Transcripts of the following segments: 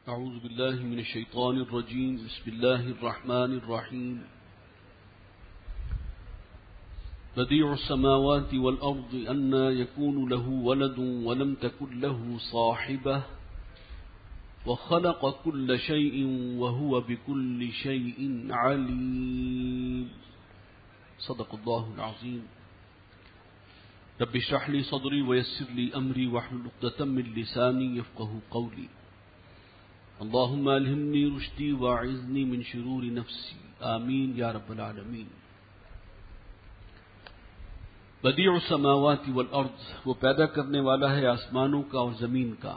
اعوذ باللہ من الشیطان الرجیم بسم اللہ الرحمن الرحیم بدیع السماوات والارض انا یکون له ولد ولم تکن له صاحبہ وخلق كل شيء وهو بكل شيء عليم صدق الله العظيم رب اشرح لي صدري ويسر لي أمري واحلل عقدة من لساني يفقهوا قولي اللهم ألهمني رشدي واعذني من شرور نفسي آمين يا رب العالمين. بدیع السماوات والارض، وہ پیدا کرنے والا ہے آسمانوں کا اور زمین کا.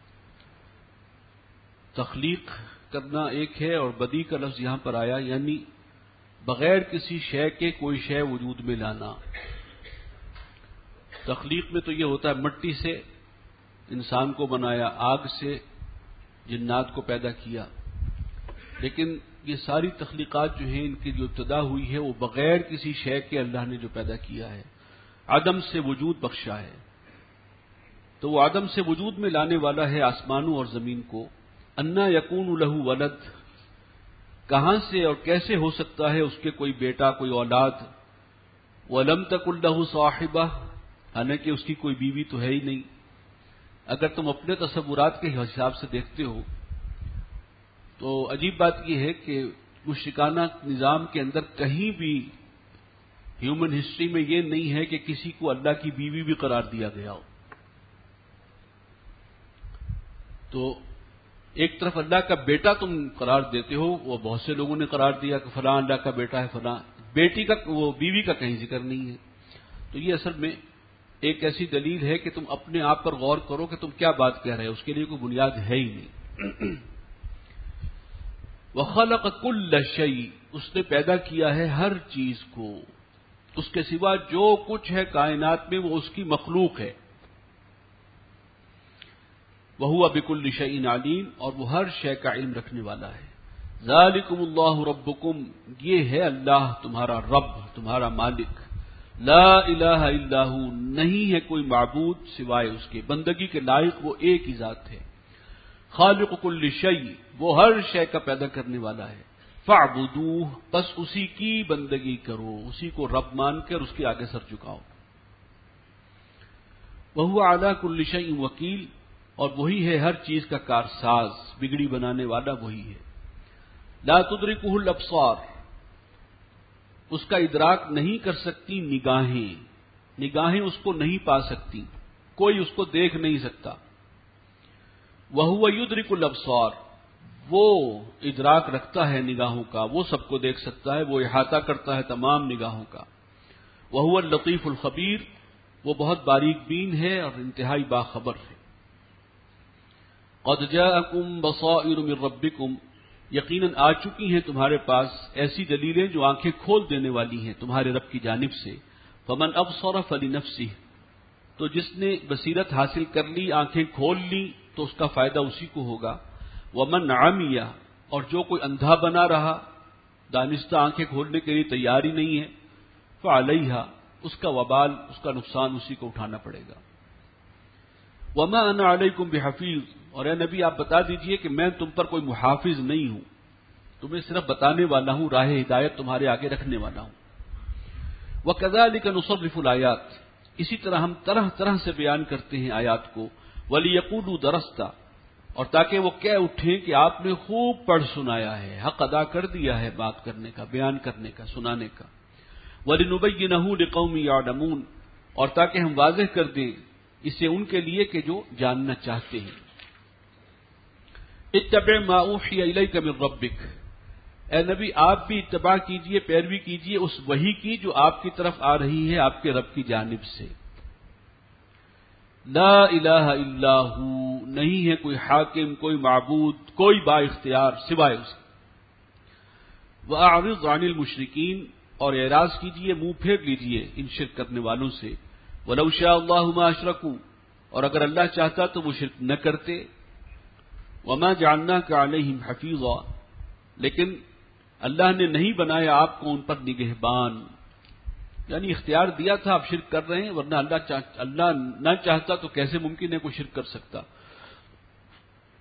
تخلیق کرنا ایک ہے اور بدیع کا لفظ یہاں پر آیا یعنی بغیر کسی شے کے کوئی شے وجود میں لانا. تخلیق میں تو یہ ہوتا ہے مٹی سے انسان کو بنایا، آگ سے جنات کو پیدا کیا، لیکن یہ ساری تخلیقات جو ہیں ان کی جو ابتدا ہوئی ہے وہ بغیر کسی شے کے اللہ نے جو پیدا کیا ہے، عدم سے وجود بخشا ہے. تو وہ عدم سے وجود میں لانے والا ہے آسمانوں اور زمین کو. انا یکون لہ ولد، کہاں سے اور کیسے ہو سکتا ہے اس کے کوئی بیٹا، کوئی اولاد. ولم تکن لہ صاحبہ، حالانکہ اس کی کوئی بیوی تو ہے ہی نہیں. اگر تم اپنے تصورات کے حساب سے دیکھتے ہو تو عجیب بات یہ ہے کہ مشرکانہ نظام کے اندر کہیں بھی ہیومن ہسٹری میں یہ نہیں ہے کہ کسی کو اللہ کی بیوی بھی قرار دیا گیا ہو. تو ایک طرف اللہ کا بیٹا تم قرار دیتے ہو، وہ بہت سے لوگوں نے قرار دیا کہ فلاں اللہ کا بیٹا ہے، فلاں بیٹی کا، وہ بیوی کا کہیں ذکر نہیں ہے. تو یہ اصل میں ایک ایسی دلیل ہے کہ تم اپنے آپ پر غور کرو کہ تم کیا بات کہہ رہے ہو، اس کے لیے کوئی بنیاد ہے ہی نہیں. وَخَلَقَ كُلَّ شَيْءٍ، اس نے پیدا کیا ہے ہر چیز کو، اس کے سوا جو کچھ ہے کائنات میں وہ اس کی مخلوق ہے. وَهُوَ بِكُلِّ شَيْءٍ عَلِيمٌ، اور وہ ہر شے کا علم رکھنے والا ہے. ذَلِكُمُ اللَّهُ رَبُّكُمْ، یہ ہے اللہ تمہارا رب، تمہارا مالک. لا الہ الا ہو، نہیں ہے کوئی معبود سوائے اس کے، بندگی کے لائق وہ ایک ہی ذات ہے. خالق کل شیء، وہ ہر شے کا پیدا کرنے والا ہے. فاعبدوہ، بس اسی کی بندگی کرو، اسی کو رب مان کر اس کے آگے سر جھکاؤ. وہو علی کل شیء وکیل، اور وہی ہے ہر چیز کا کارساز، بگڑی بنانے والا وہی ہے. لا تدرکہ الابصار، اس کا ادراک نہیں کر سکتی نگاہیں، نگاہیں اس کو نہیں پا سکتی، کوئی اس کو دیکھ نہیں سکتا. وَهُوَ يُدْرِكُ الْأَبْصَارَ، وہ ادراک رکھتا ہے نگاہوں کا، وہ سب کو دیکھ سکتا ہے، وہ احاطہ کرتا ہے تمام نگاہوں کا. وَهُوَ اللطیف الخبیر، وہ بہت باریک بین ہے اور انتہائی باخبر ہے. قَدْ جَاءَكُمْ بَصَائِرُ مِن رَبِّكُمْ، یقیناً آ چکی ہیں تمہارے پاس ایسی دلیلیں جو آنکھیں کھول دینے والی ہیں تمہارے رب کی جانب سے. فمن ابصر فلنفسہ، تو جس نے بصیرت حاصل کر لی، آنکھیں کھول لی، تو اس کا فائدہ اسی کو ہوگا. ومن عمی، اور جو کوئی اندھا بنا رہا، دانستہ آنکھیں کھولنے کے لیے تیار ہی نہیں ہے، فعلیہا، اس کا وبال، اس کا نقصان اسی کو اٹھانا پڑے گا. وما انا علیکم بحفیظ، اور اے نبی آپ بتا دیجئے کہ میں تم پر کوئی محافظ نہیں ہوں، تمہیں صرف بتانے والا ہوں، راہ ہدایت تمہارے آگے رکھنے والا ہوں. وَكَذَلِكَ نُصَرِّفُ الْآيَاتِ، اسی طرح ہم طرح طرح سے بیان کرتے ہیں آیات کو. وَلِيَقُولُوا دَرَسْتَ، اور تاکہ وہ کہہ اٹھیں کہ آپ نے خوب پڑھ سنایا ہے، حق ادا کر دیا ہے بات کرنے کا، بیان کرنے کا، سنانے کا. وَلِنُبَيِّنَهُ لِقَوْمٍ يَعْلَمُونَ، اور تاکہ ہم واضح کر دیں اسے ان کے لیے کہ جو جاننا چاہتے ہیں. اتبع ما اوحی الیک من ربک، اے نبی آپ بھی اتباع کیجئے، پیروی کیجئے اس وحی کی جو آپ کی طرف آ رہی ہے آپ کے رب کی جانب سے. لا الہ الا ہو، نہیں ہے کوئی حاکم، کوئی معبود، کوئی با اختیار سوائے اس کے. وَأَعْرِضْ عَنِ الْمُشْرِكِينَ، اور اعراض کیجئے، منہ پھیر لیجئے ان شرک کرنے والوں سے. وَلَوْ شَاءَ اللَّهُ مَا أَشْرَكُوا، اور اگر اللہ چاہتا تو وہ شرک نہ کرتے. وَمَا جَعَلْنَاكَ عَلَيْهِمْ حَفِيظًا، لیکن اللہ نے نہیں بنایا آپ کو ان پر نگہبان، یعنی اختیار دیا تھا آپ شرک کر رہے ہیں، ورنہ اللہ نہ چاہتا تو کیسے ممکن ہے کوئی شرک کر سکتا.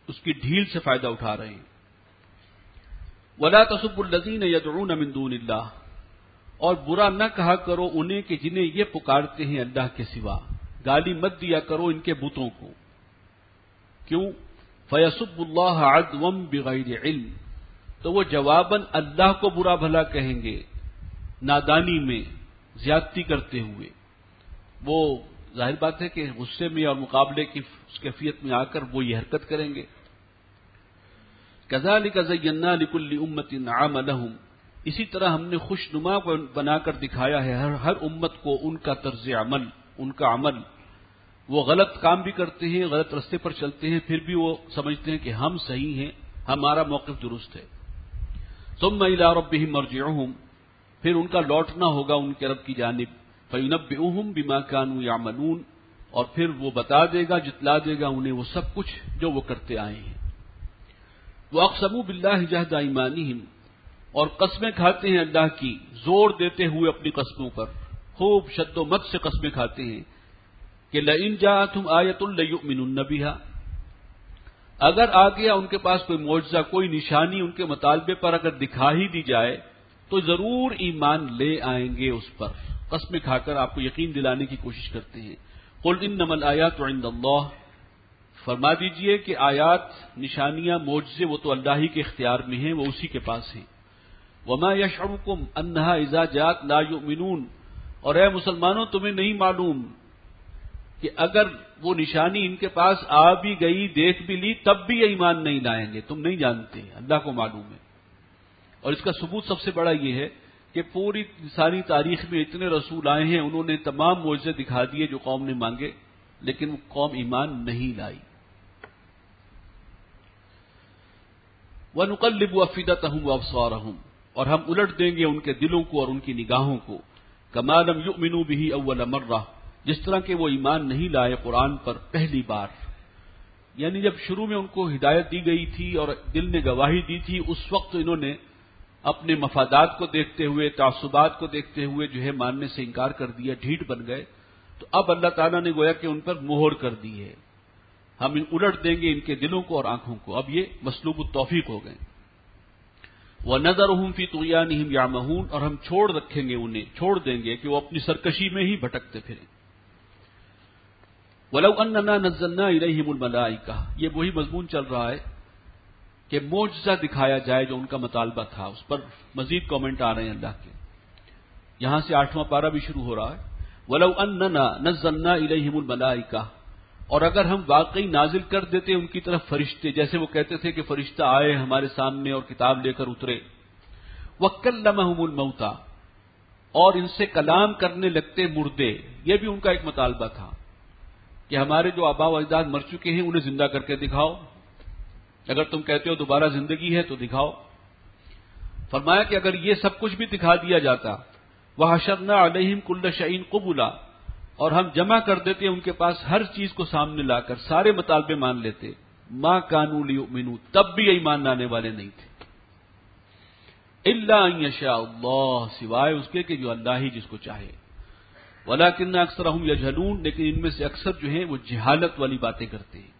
اس کی ڈھیل سے فائدہ اٹھا رہے ہیں۔ وَلَا تَسُبُّوا الَّذِينَ يَدْعُونَ مِن دُونِ اللَّهِ، اور برا نہ کہا کرو انہیں کہ جنہیں یہ پکارتے ہیں اللہ کے سوا، گالی مت دیا کرو ان کے بتوں کو۔ کیوں؟ فَيَسُبُّ اللَّهَ عَدْوًا بِغَيْرِ علم، تو وہ جواباً اللہ کو برا بھلا کہیں گے نادانی میں، زیادتی کرتے ہوئے۔ وہ ظاہر بات ہے کہ غصے میں اور مقابلے کی اس کیفیت میں آ کر وہ یہ حرکت کریں گے۔ كَذَلِكَ زَيَّنَّا لِكُلِّ أُمَّةٍ عَمَلَهُمْ، اسی طرح ہم نے خوشنما بنا کر دکھایا ہے ہر امت کو ان کا طرز عمل، ان کا عمل۔ وہ غلط کام بھی کرتے ہیں، غلط رستے پر چلتے ہیں، پھر بھی وہ سمجھتے ہیں کہ ہم صحیح ہیں، ہمارا موقف درست ہے۔ ثم إلى ربهم مرجعهم، پھر ان کا لوٹنا ہوگا ان کے رب کی جانب، فينبئهم بما كانوا يعملون، اور پھر وہ بتا دے گا، جتلا دے گا انہیں وہ سب کچھ جو وہ کرتے آئے ہیں۔ وَأَقْسَمُوا بِاللَّهِ جَهْدَ أَيْمَانِهِمْ، اور قسمیں کھاتے ہیں اللہ کی زور دیتے ہوئے اپنی قسموں پر، خوب شد و مت سے قسمیں کھاتے ہیں کہ لَئِن جَاءَتْهُمْ آيَةٌ لَيُؤْمِنُنَّ بِهَا، اگر آ گیا ان کے پاس کوئی معجزہ، کوئی نشانی ان کے مطالبے پر اگر دکھا ہی دی جائے تو ضرور ایمان لے آئیں گے اس پر۔ قسمیں کھا کر آپ کو یقین دلانے کی کوشش کرتے ہیں۔ قُلْ إِنَّمَا الْآيَاتُ عِندَ اللَّهِ، فرما دیجئے کہ آیات، نشانیاں، معجزے وہ تو اللہ ہی کے اختیار میں ہیں، وہ اسی کے پاس ہیں۔ وَمَا يَشْعُرُكُمْ أَنَّهَا إِذَا جَاءَتْ لَا يُؤْمِنُونَ، اور اے مسلمانوں تمہیں نہیں معلوم کہ اگر وہ نشانی ان کے پاس آ بھی گئی، دیکھ بھی لی، تب بھی یہ ایمان نہیں لائیں گے، تم نہیں جانتے، اللہ کو معلوم ہے۔ اور اس کا ثبوت سب سے بڑا یہ ہے کہ پوری انسانی تاریخ میں اتنے رسول آئے ہیں، انہوں نے تمام معجزے دکھا دیے جو قوم نے مانگے، لیکن وہ قوم ایمان نہیں لائی۔ وَنُقَلِّبُ أَفْئِدَتَهُمْ وَأَبْصَارَهُمْ، اور ہم الٹ دیں گے ان کے دلوں کو اور ان کی نگاہوں کو، كَمَا لَمْ يُؤْمِنُوا بِهِ أَوَّلَ مَرَّةٍ، جس طرح کہ وہ ایمان نہیں لائے قرآن پر پہلی بار۔ یعنی جب شروع میں ان کو ہدایت دی گئی تھی اور دل نے گواہی دی تھی، اس وقت انہوں نے اپنے مفادات کو دیکھتے ہوئے، تعصبات کو دیکھتے ہوئے جو ہے ماننے سے انکار کر دیا، ڈھیٹ بن گئے۔ تو اب اللہ تعالیٰ نے گویا کہ ان پر مہر کر دی ہے، ہم الٹ دیں گے ان کے دلوں کو اور آنکھوں کو، اب یہ مسلوب التوفیق ہو گئے۔ وَنَذَرُهُمْ فِي طُغْيَانِهِمْ يَعْمَهُونَ، اور ہم چھوڑ رکھیں گے انہیں، چھوڑ دیں گے کہ وہ اپنی سرکشی میں ہی بھٹکتے پھریں۔ وَلَوْ أَنَّنَا نَزَّلْنَا إِلَيْهِمُ الْمَلَائِكَةَ، یہ وہی مضمون چل رہا ہے کہ معجزہ دکھایا جائے جو ان کا مطالبہ تھا، اس پر مزید کامنٹ آ رہے ہیں اللہ کے۔ یہاں سے 8واں پارہ بھی شروع ہو رہا ہے۔ وَلَوْ أَنَّنَا نَزَّلْنَا إِلَيْهِمُ الْمَلَائِكَةَ، اور اگر ہم واقعی نازل کر دیتے ان کی طرف فرشتے، جیسے وہ کہتے تھے کہ فرشتہ آئے ہمارے سامنے اور کتاب لے کر اترے۔ وَكَلَّمَهُمُ الْمَوْتَى، اور ان سے کلام کرنے لگتے مردے، یہ بھی ان کا ایک مطالبہ تھا کہ ہمارے جو آباء و اجداد مر چکے ہیں انہیں زندہ کر کے دکھاؤ، اگر تم کہتے ہو دوبارہ زندگی ہے تو دکھاؤ۔ فرمایا کہ اگر یہ سب کچھ بھی دکھا دیا جاتا، وَحَشَرْنَا عَلَيْهِمْ كُلَّ شَيْءٍ قُبُلًا، اور ہم جمع کر دیتے ان کے پاس ہر چیز کو سامنے لا کر، سارے مطالبے مان لیتے، مَا كَانُوا لِيُؤْمِنُوا، تب بھی ایمان لانے والے نہیں تھے۔ إِلَّا أَن يَشَاءَ اللَّهُ، سوائے اس کے کہ جو اللہ ہی جس کو چاہے۔ وَلَكِنَّ أَكْثَرَهُمْ يَجْهَلُونَ، لیکن ان میں سے اکثر جو ہیں وہ جہالت والی باتیں کرتے ہیں۔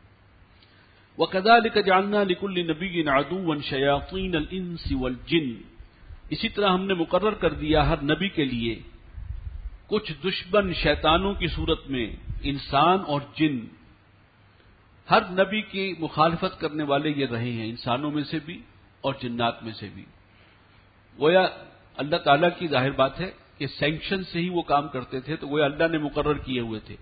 وَكَذَلِكَ جَعَلْنَا لِكُلِّ نَبِيٍّ عَدُوًّا شَيَاطِينَ الْإِنسِ وَالْجِنِّ، اسی طرح ہم نے مقرر کر دیا ہر نبی کے لیے کچھ دشمن شیطانوں کی صورت میں، انسان اور جن۔ ہر نبی کی مخالفت کرنے والے یہ رہے ہیں، انسانوں میں سے بھی اور جنات میں سے بھی۔ گویا اللہ تعالیٰ کی ظاہر بات ہے کہ سینکشن سے ہی وہ کام کرتے تھے، تو گویا اللہ نے مقرر کیے ہوئے تھے۔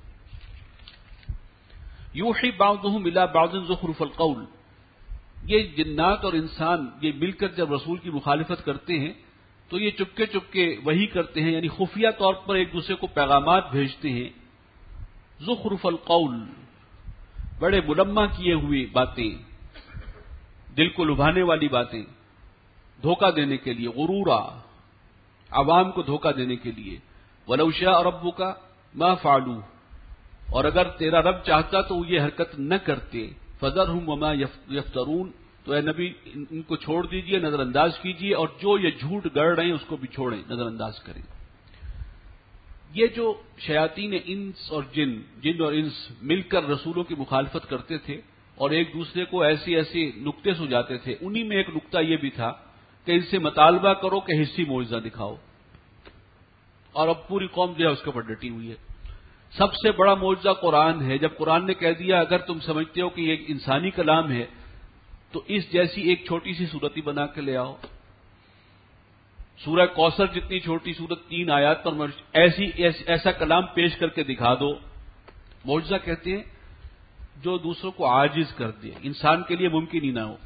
یوحی بعضهم الی بعض زخرف القول، یہ جنات اور انسان یہ مل کر جب رسول کی مخالفت کرتے ہیں تو یہ چپکے چپکے وہی کرتے ہیں، یعنی خفیہ طور پر ایک دوسرے کو پیغامات بھیجتے ہیں۔ زخرف القول، بڑے ملمح کیے ہوئی باتیں، دل کو لبھانے والی باتیں، دھوکہ دینے کے لیے، غرورا، عوام کو دھوکہ دینے کے لیے۔ وَلَوْ شَاءَ رَبُّكَ مَا فَعَلُوهُ، اور اگر تیرا رب چاہتا تو وہ یہ حرکت نہ کرتے۔ فَذَرْهُمْ وَمَا يَفْتَرُونَ، تو اے نبی ان کو چھوڑ دیجئے، نظر انداز کیجئے، اور جو یہ جھوٹ گڑ رہے ہیں اس کو بھی چھوڑیں، نظر انداز کریں۔ یہ جو شیاطین انس اور جن اور انس مل کر رسولوں کی مخالفت کرتے تھے، اور ایک دوسرے کو ایسے ایسے نکتے سجاتے تھے. انہی میں ایک نکتہ یہ بھی تھا کہ ان سے مطالبہ کرو کہ حصی معجزہ دکھاؤ، اور اب پوری قوم جو ہے اس کے اوپر ڈٹی ہوئی ہے. سب سے بڑا معجزہ قرآن ہے. جب قرآن نے کہہ دیا اگر تم سمجھتے ہو کہ یہ ایک انسانی کلام ہے تو اس جیسی ایک چھوٹی سی صورت ہی بنا کے لے آؤ. سورہ کوثر جتنی چھوٹی صورت 3 آیات پر ایسا کلام پیش کر کے دکھا دو. معجزہ کہتے ہیں جو دوسروں کو عاجز کر دے، انسان کے لیے ممکن ہی نہ ہو.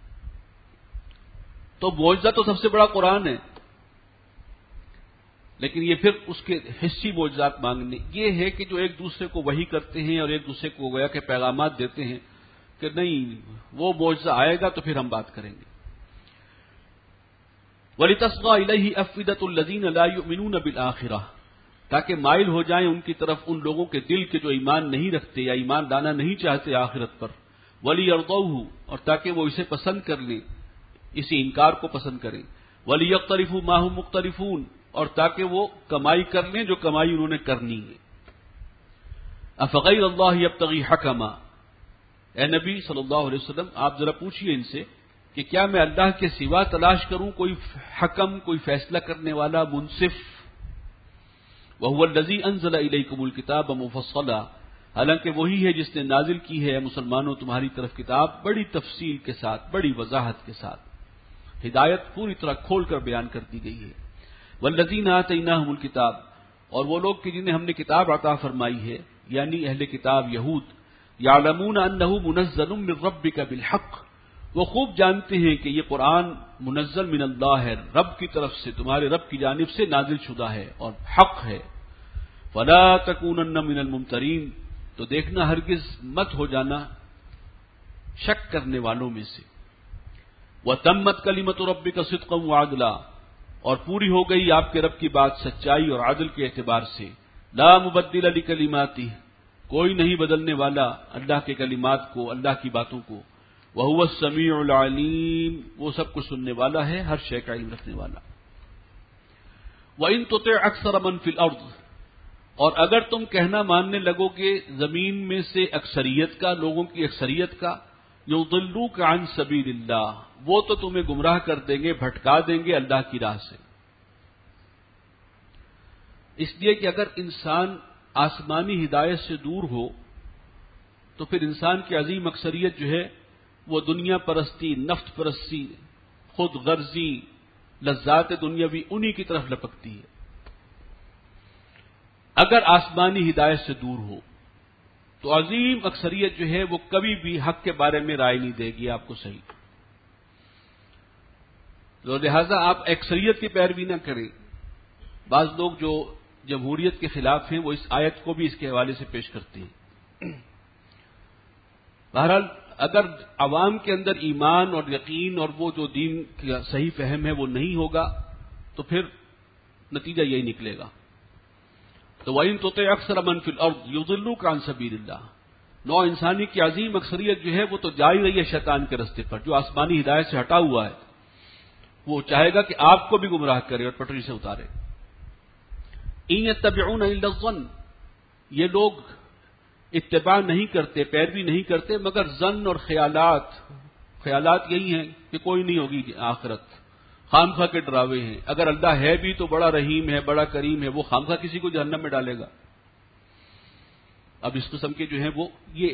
تو معجزہ تو سب سے بڑا قرآن ہے، لیکن یہ پھر اس کے حصی معجزات مانگنے یہ ہے کہ جو ایک دوسرے کو وحی کرتے ہیں اور ایک دوسرے کو گویا کہ پیغامات دیتے ہیں کہ نہیں وہ معجزہ آئے گا تو پھر ہم بات کریں گے. وَلِتَصْغَىٰ إِلَيْهِ أَفْئِدَةُ الَّذِينَ لَا يُؤْمِنُونَ بِالْآخِرَةِ، تاکہ مائل ہو جائیں ان کی طرف ان لوگوں کے دل کے جو ایمان نہیں رکھتے یا ایمان لانا نہیں چاہتے آخرت پر. وَلِيَرْضَوْهُ، اور تاکہ وہ اسے پسند کر لیں، اسی انکار کو پسند کریں. وَلِيَقْتَرِفُوا مَا هُمْ مُقْتَرِفُونَ، اور تاکہ وہ کمائی کر لیں جو کمائی انہوں نے کرنی ہے. أَفَغَيْرَ اللَّهِ يَبْتَغِي حَكَمًا، اے نبی صلی اللہ علیہ وسلم آپ ذرا پوچھئے ان سے کہ کیا میں اللہ کے سوا تلاش کروں کوئی حکم، کوئی فیصلہ کرنے والا، منصف. وَهُوَ الَّذِي أَنزَلَ إِلَيْكُمُ الْكِتَابَ مُفَصَّلًا، حالانکہ وہی ہے جس نے نازل کی ہے مسلمانوں تمہاری طرف کتاب بڑی تفصیل کے ساتھ، بڑی وضاحت کے ساتھ. ہدایت پوری طرح کھول کر بیان کر دی گئی ہے. وَالَّذِينَ آتَيْنَاهُمُ الْكِتَابَ، اور وہ لوگ کہ جنہیں ہم نے کتاب عطا فرمائی ہے یعنی اہل کتاب یہود. یعلمون انہ منزل من ربک بالحق، وہ خوب جانتے ہیں کہ یہ قرآن منزل من اللہ ہے، رب کی طرف سے، تمہارے رب کی جانب سے نازل شدہ ہے اور حق ہے. فلا تکونن من الممترین، تو دیکھنا ہرگز مت ہو جانا شک کرنے والوں میں سے. وتمت کلمۃ ربک صدقا وعدلا، اور پوری ہو گئی آپ کے رب کی بات سچائی اور عدل کے اعتبار سے. لا مبدل لکلماتہ، کوئی نہیں بدلنے والا اللہ کے کلمات کو، اللہ کی باتوں کو. وَهُوَ السَّمِيعُ الْعَلِيمُ، وہ سب کچھ سننے والا ہے، ہر شے کا علم رکھنے والا. وَإِن تُطِعْ أَكْثَرَ مَن فِي الْأَرْضِ، اور اگر تم کہنا ماننے لگو گے زمین میں سے اکثریت کا، لوگوں کی اکثریت کا، يُضِلُّوكَ عَن سَبِيلِ اللَّهِ، وہ تو تمہیں گمراہ کر دیں گے، بھٹکا دیں گے اللہ کی راہ سے. اس لیے کہ اگر انسان آسمانی ہدایت سے دور ہو تو پھر انسان کی عظیم اکثریت جو ہے وہ دنیا پرستی، نفس پرستی، خود غرضی، لذات دنیاوی انہی کی طرف لپکتی ہے. اگر آسمانی ہدایت سے دور ہو تو عظیم اکثریت جو ہے وہ کبھی بھی حق کے بارے میں رائے نہیں دے گی آپ کو صحیح. تو لہذا آپ اکثریت کی پیروی نہ کریں. بعض لوگ جو جمہوریت کے خلاف ہیں وہ اس آیت کو بھی اس کے حوالے سے پیش کرتے ہیں. بہرحال اگر عوام کے اندر ایمان اور یقین اور وہ جو دین کا صحیح فہم ہے وہ نہیں ہوگا تو پھر نتیجہ یہی نکلے گا. تو وَإِن تُطِعْ أَكْثَرَ مَن فِي الْأَرْضِ يُضِلُّوكَ عَن سَبِيلِ اللَّهِ، نوع انسانی کی عظیم اکثریت جو ہے وہ تو جا ہی رہی ہے شیطان کے رستے پر، جو آسمانی ہدایت سے ہٹا ہوا ہے وہ چاہے گا کہ آپ کو بھی گمراہ کرے اور پٹری سے اتارے. إِن يَتَّبِعُونَ إِلَّا الظَّنَّ، یہ لوگ اتباع نہیں کرتے، پیروی نہیں کرتے مگر ظن اور خیالات. خیالات یہی ہیں کہ کوئی نہیں ہوگی آخرت، خام خواہ کے ڈراوے ہیں. اگر اللہ ہے بھی تو بڑا رحیم ہے، بڑا کریم ہے، وہ خام خواہ کسی کو جہنم میں ڈالے گا. اب اس قسم کے جو ہیں وہ یہ،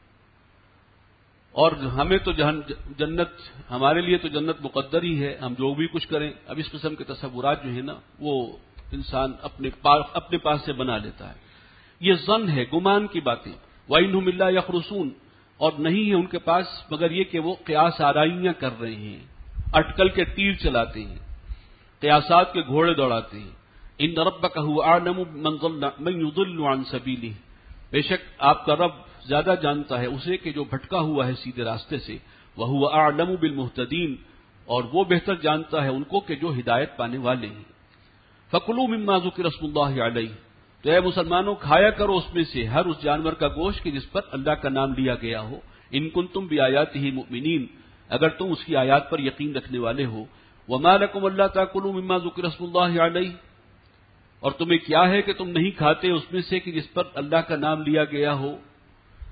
اور ہمیں تو جنت، ہمارے لیے تو جنت مقدر ہی ہے، ہم جو بھی کچھ کریں. اب اس قسم کے تصورات جو ہیں نا وہ انسان اپنے پاس سے بنا لیتا ہے. یہ ظن ہے، گمان کی باتیں. وَإِنْهُمْ إِلَّا يَخْرُصُونَ، اور نہیں ہے ان کے پاس مگر یہ کہ وہ قیاس آرائیاں کر رہے ہیں، اٹکل کے تیر چلاتے ہیں، قیاسات کے گھوڑے دوڑاتے ہیں. إِنَّ رَبَّكَ هُوَ أَعْلَمُ مَن يُضِلُّ عَن سَبِيلِهِ، بے شک آپ کا رب زیادہ جانتا ہے اسے کہ جو بھٹکا ہوا ہے سیدھے راستے سے. وَهُوَ أَعْلَمُ بِالْمُهْتَدِينَ، اور وہ بہتر جانتا ہے ان کو کہ جو ہدایت پانے والے ہیں. فَكُلُوا مِمَّا ذُكِرَ اسْمُ اللَّهِ عَلَيْهِ، تو اے مسلمانوں کھایا کرو اس میں سے ہر اس جانور کا گوشت کہ جس پر اللہ کا نام لیا گیا ہو. ان کنتم بآیاتہ مؤمنین، اگر تم اس کی آیات پر یقین رکھنے والے ہو. وما لکم الا تاکلوا مما ذکر اسم اللہ علیہ، اور تمہیں کیا ہے کہ تم نہیں کھاتے اس میں سے کہ جس پر اللہ کا نام لیا گیا ہو.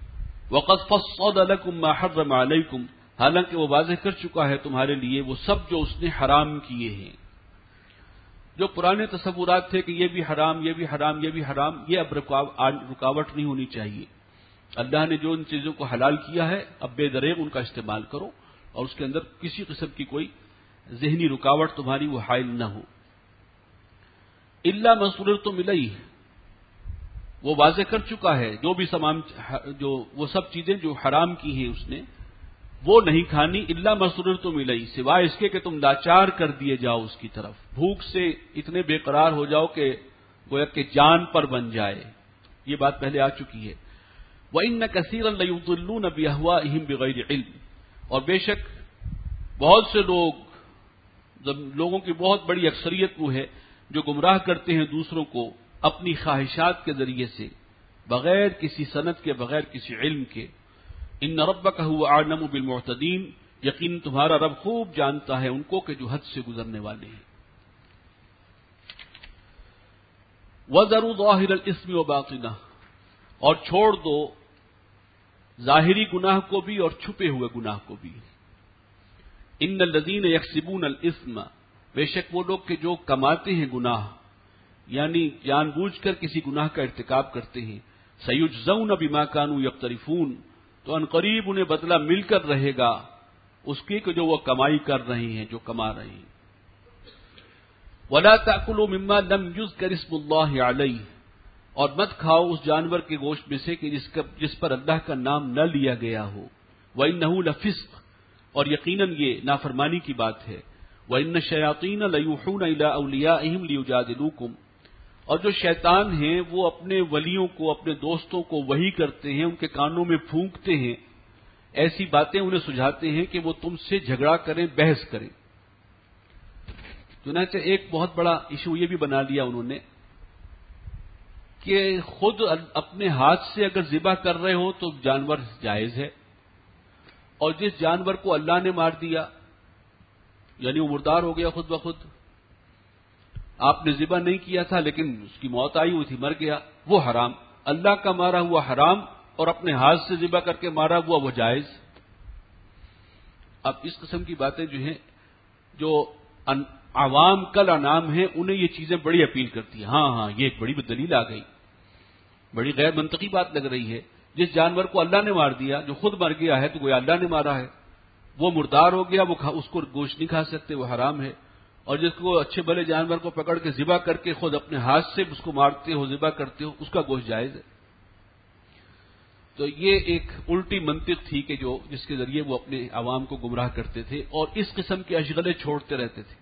وَقَدْ فَصَّلَ لَكُم مَّا حَرَّمَ عَلَيْكُمْ، حالانکہ وہ واضح کر چکا ہے تمہارے لیے وہ سب جو اس نے حرام کیے ہیں۔ جو پرانے تصورات تھے کہ یہ بھی حرام، یہ بھی حرام، یہ بھی حرام، یہ اب رکاوٹ نہیں ہونی چاہیے۔ اللہ نے جو ان چیزوں کو حلال کیا ہے اب بے دریغ ان کا استعمال کرو، اور اس کے اندر کسی قسم کی کوئی ذہنی رکاوٹ تمہاری وہ حائل نہ ہو۔ الا ما اضطررتم الیہ، وہ واضح کر چکا ہے جو وہ سب چیزیں جو حرام کی ہیں اس نے، وہ نہیں کھانی۔ الا ما اضطررتم الیہ، سوائے اس کے کہ تم لاچار کر دیے جاؤ اس کی طرف، بھوک سے اتنے بے قرار ہو جاؤ کہ گویا کہ جان پر بن جائے، یہ بات پہلے آ چکی ہے۔ وَإِنَّ كَثِيرًا لَيُضِلُّونَ بِأَهْوَائِهِمْ بِغَيْرِ عِلْمٍ، اور بے شک بہت سے لوگوں کی بہت بڑی اکثریت وہ ہے جو گمراہ کرتے ہیں دوسروں کو اپنی خواہشات کے ذریعے سے، بغیر کسی سند کے، بغیر کسی علم کے۔ ان ربک هو اعلم بالمعتدین، یقین تمہارا رب خوب جانتا ہے ان کو کہ جو حد سے گزرنے والے ہیں۔ وَذَرُوا ظَاهِرَ الْإِثْمِ وَبَاطِنَهُ، اور چھوڑ دو ظاہری گناہ کو بھی اور چھپے ہوئے گناہ کو بھی۔ ان الذین یکسبون الاثم، بے شک وہ لوگ کہ جو کماتے ہیں گناہ، یعنی جان بوجھ کر کسی گناہ کا ارتکاب کرتے ہیں، سیجزون بما کانوا یقترفون، تو ان قریب انہیں بدلہ مل کر رہے گا اس کی کہ جو وہ کمائی کر رہے ہیں، جو کما رہے ہیں۔ ولا تأکلوا مما لم یذکر اسم اللہ علیہ، اور مت کھاؤ اس جانور کے گوشت میں سے کہ جس پر اللہ کا نام نہ لیا گیا ہو۔ وَإِنَّهُ لَفِسْقٌ، اور یقیناً یہ نافرمانی کی بات ہے۔ وَإِنَّ الشَّيَاطِينَ لَيُوحُونَ إِلَىٰ أَوْلِيَائِهِمْ لِيُجَادِلُوكُمْ، اور جو شیطان ہیں وہ اپنے ولیوں کو، اپنے دوستوں کو وحی کرتے ہیں، ان کے کانوں میں پھونکتے ہیں، ایسی باتیں انہیں سجھاتے ہیں کہ وہ تم سے جھگڑا کریں، بحث کریں۔ چنانچہ ایک بہت بڑا ایشو یہ بھی بنا لیا انہوں نے کہ خود اپنے ہاتھ سے اگر ذبح کر رہے ہو تو جانور جائز ہے، اور جس جانور کو اللہ نے مار دیا، یعنی وہ مردار ہو گیا خود بخود، آپ نے ذبح نہیں کیا تھا لیکن اس کی موت آئی ہوئی تھی، مر گیا، وہ حرام۔ اللہ کا مارا ہوا حرام، اور اپنے ہاتھ سے ذبح کر کے مارا ہوا وہ جائز۔ اب اس قسم کی باتیں جو ہیں، جو عوام کل انعام ہیں، انہیں یہ چیزیں بڑی اپیل کرتی ہیں۔ ہاں یہ ایک بڑی دلیل آ گئی، بڑی غیر منطقی بات لگ رہی ہے۔ جس جانور کو اللہ نے مار دیا، جو خود مر گیا ہے تو گویا اللہ نے مارا ہے، وہ مردار ہو گیا، اس کو گوشت نہیں کھا سکتے، وہ حرام ہے۔ اور جس کو اچھے بھلے جانور کو پکڑ کے ذبح کر کے خود اپنے ہاتھ سے اس کو مارتے ہو، ذبح کرتے ہو، اس کا گوشت جائز ہے۔ تو یہ ایک الٹی منطق تھی کہ جس کے ذریعے وہ اپنے عوام کو گمراہ کرتے تھے اور اس قسم کے اشغلے چھوڑتے رہتے تھے۔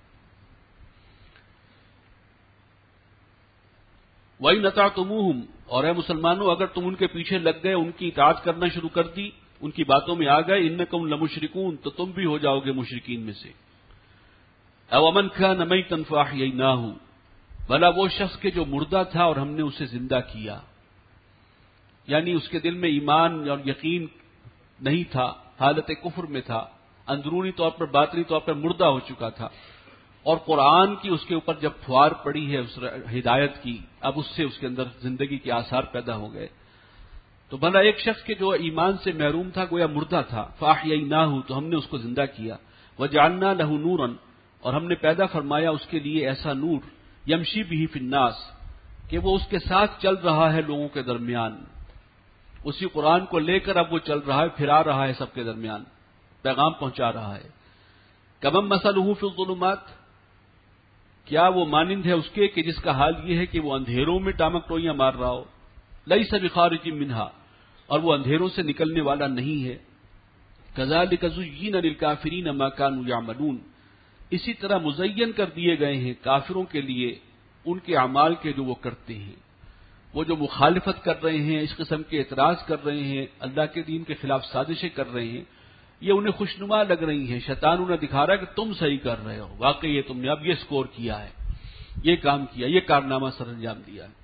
وَإِنْ أَطَعْتُمُوهُمْ، اور اے مسلمانوں اگر تم ان کے پیچھے لگ گئے، ان کی اطاعت کرنا شروع کر دی، ان کی باتوں میں آ گئے، إِنَّكُمْ لَمُشْرِكُونَ، تو تم بھی ہو جاؤ گے مشرکین میں سے۔ أَوَمَنْ كَانَ مَيْتًا فَأَحْيَيْنَاهُ، بھلا وہ شخص کے جو مردہ تھا اور ہم نے اسے زندہ کیا، یعنی اس کے دل میں ایمان اور یقین نہیں تھا، حالت کفر میں تھا، اندرونی طور پر باطنی طور پر مردہ ہو چکا تھا، اور قرآن کی اس کے اوپر جب پھوار پڑی ہے اس ہدایت کی، اب اس سے اس کے اندر زندگی کے آثار پیدا ہو گئے، تو بھلا ایک شخص کے جو ایمان سے محروم تھا، گویا مردہ تھا، فَأَحْيَيْنَاهُ، تو ہم نے اس کو زندہ کیا، وَجَعَلْنَا لَهُ نُورًا، اور ہم نے پیدا فرمایا اس کے لیے ایسا نور، یمشی بہ فی الناس، کہ وہ اس کے ساتھ چل رہا ہے لوگوں کے درمیان، اسی قرآن کو لے کر اب وہ چل رہا ہے، پھرا رہا ہے سب کے درمیان، پیغام پہنچا رہا ہے۔ کمن مثلہ فی الظلمات، کیا وہ مانند ہے اس کے کہ جس کا حال یہ ہے کہ وہ اندھیروں میں ٹامک ٹوئیاں مار رہا ہو، لیس بخارج منہا، اور وہ اندھیروں سے نکلنے والا نہیں ہے۔ کذالک زین للکافرین ما کانوا یعملون، اسی طرح مزین کر دیے گئے ہیں کافروں کے لیے ان کے اعمال کے جو وہ کرتے ہیں، وہ جو مخالفت کر رہے ہیں، اس قسم کے اعتراض کر رہے ہیں، اللہ کے دین کے خلاف سازشیں کر رہے ہیں، یہ انہیں خوشنما لگ رہی ہیں، شیطان انہیں دکھا رہا ہے کہ تم صحیح کر رہے ہو، واقعی یہ تم نے اب یہ سکور کیا ہے، یہ کام کیا، یہ کارنامہ سر انجام دیا ہے۔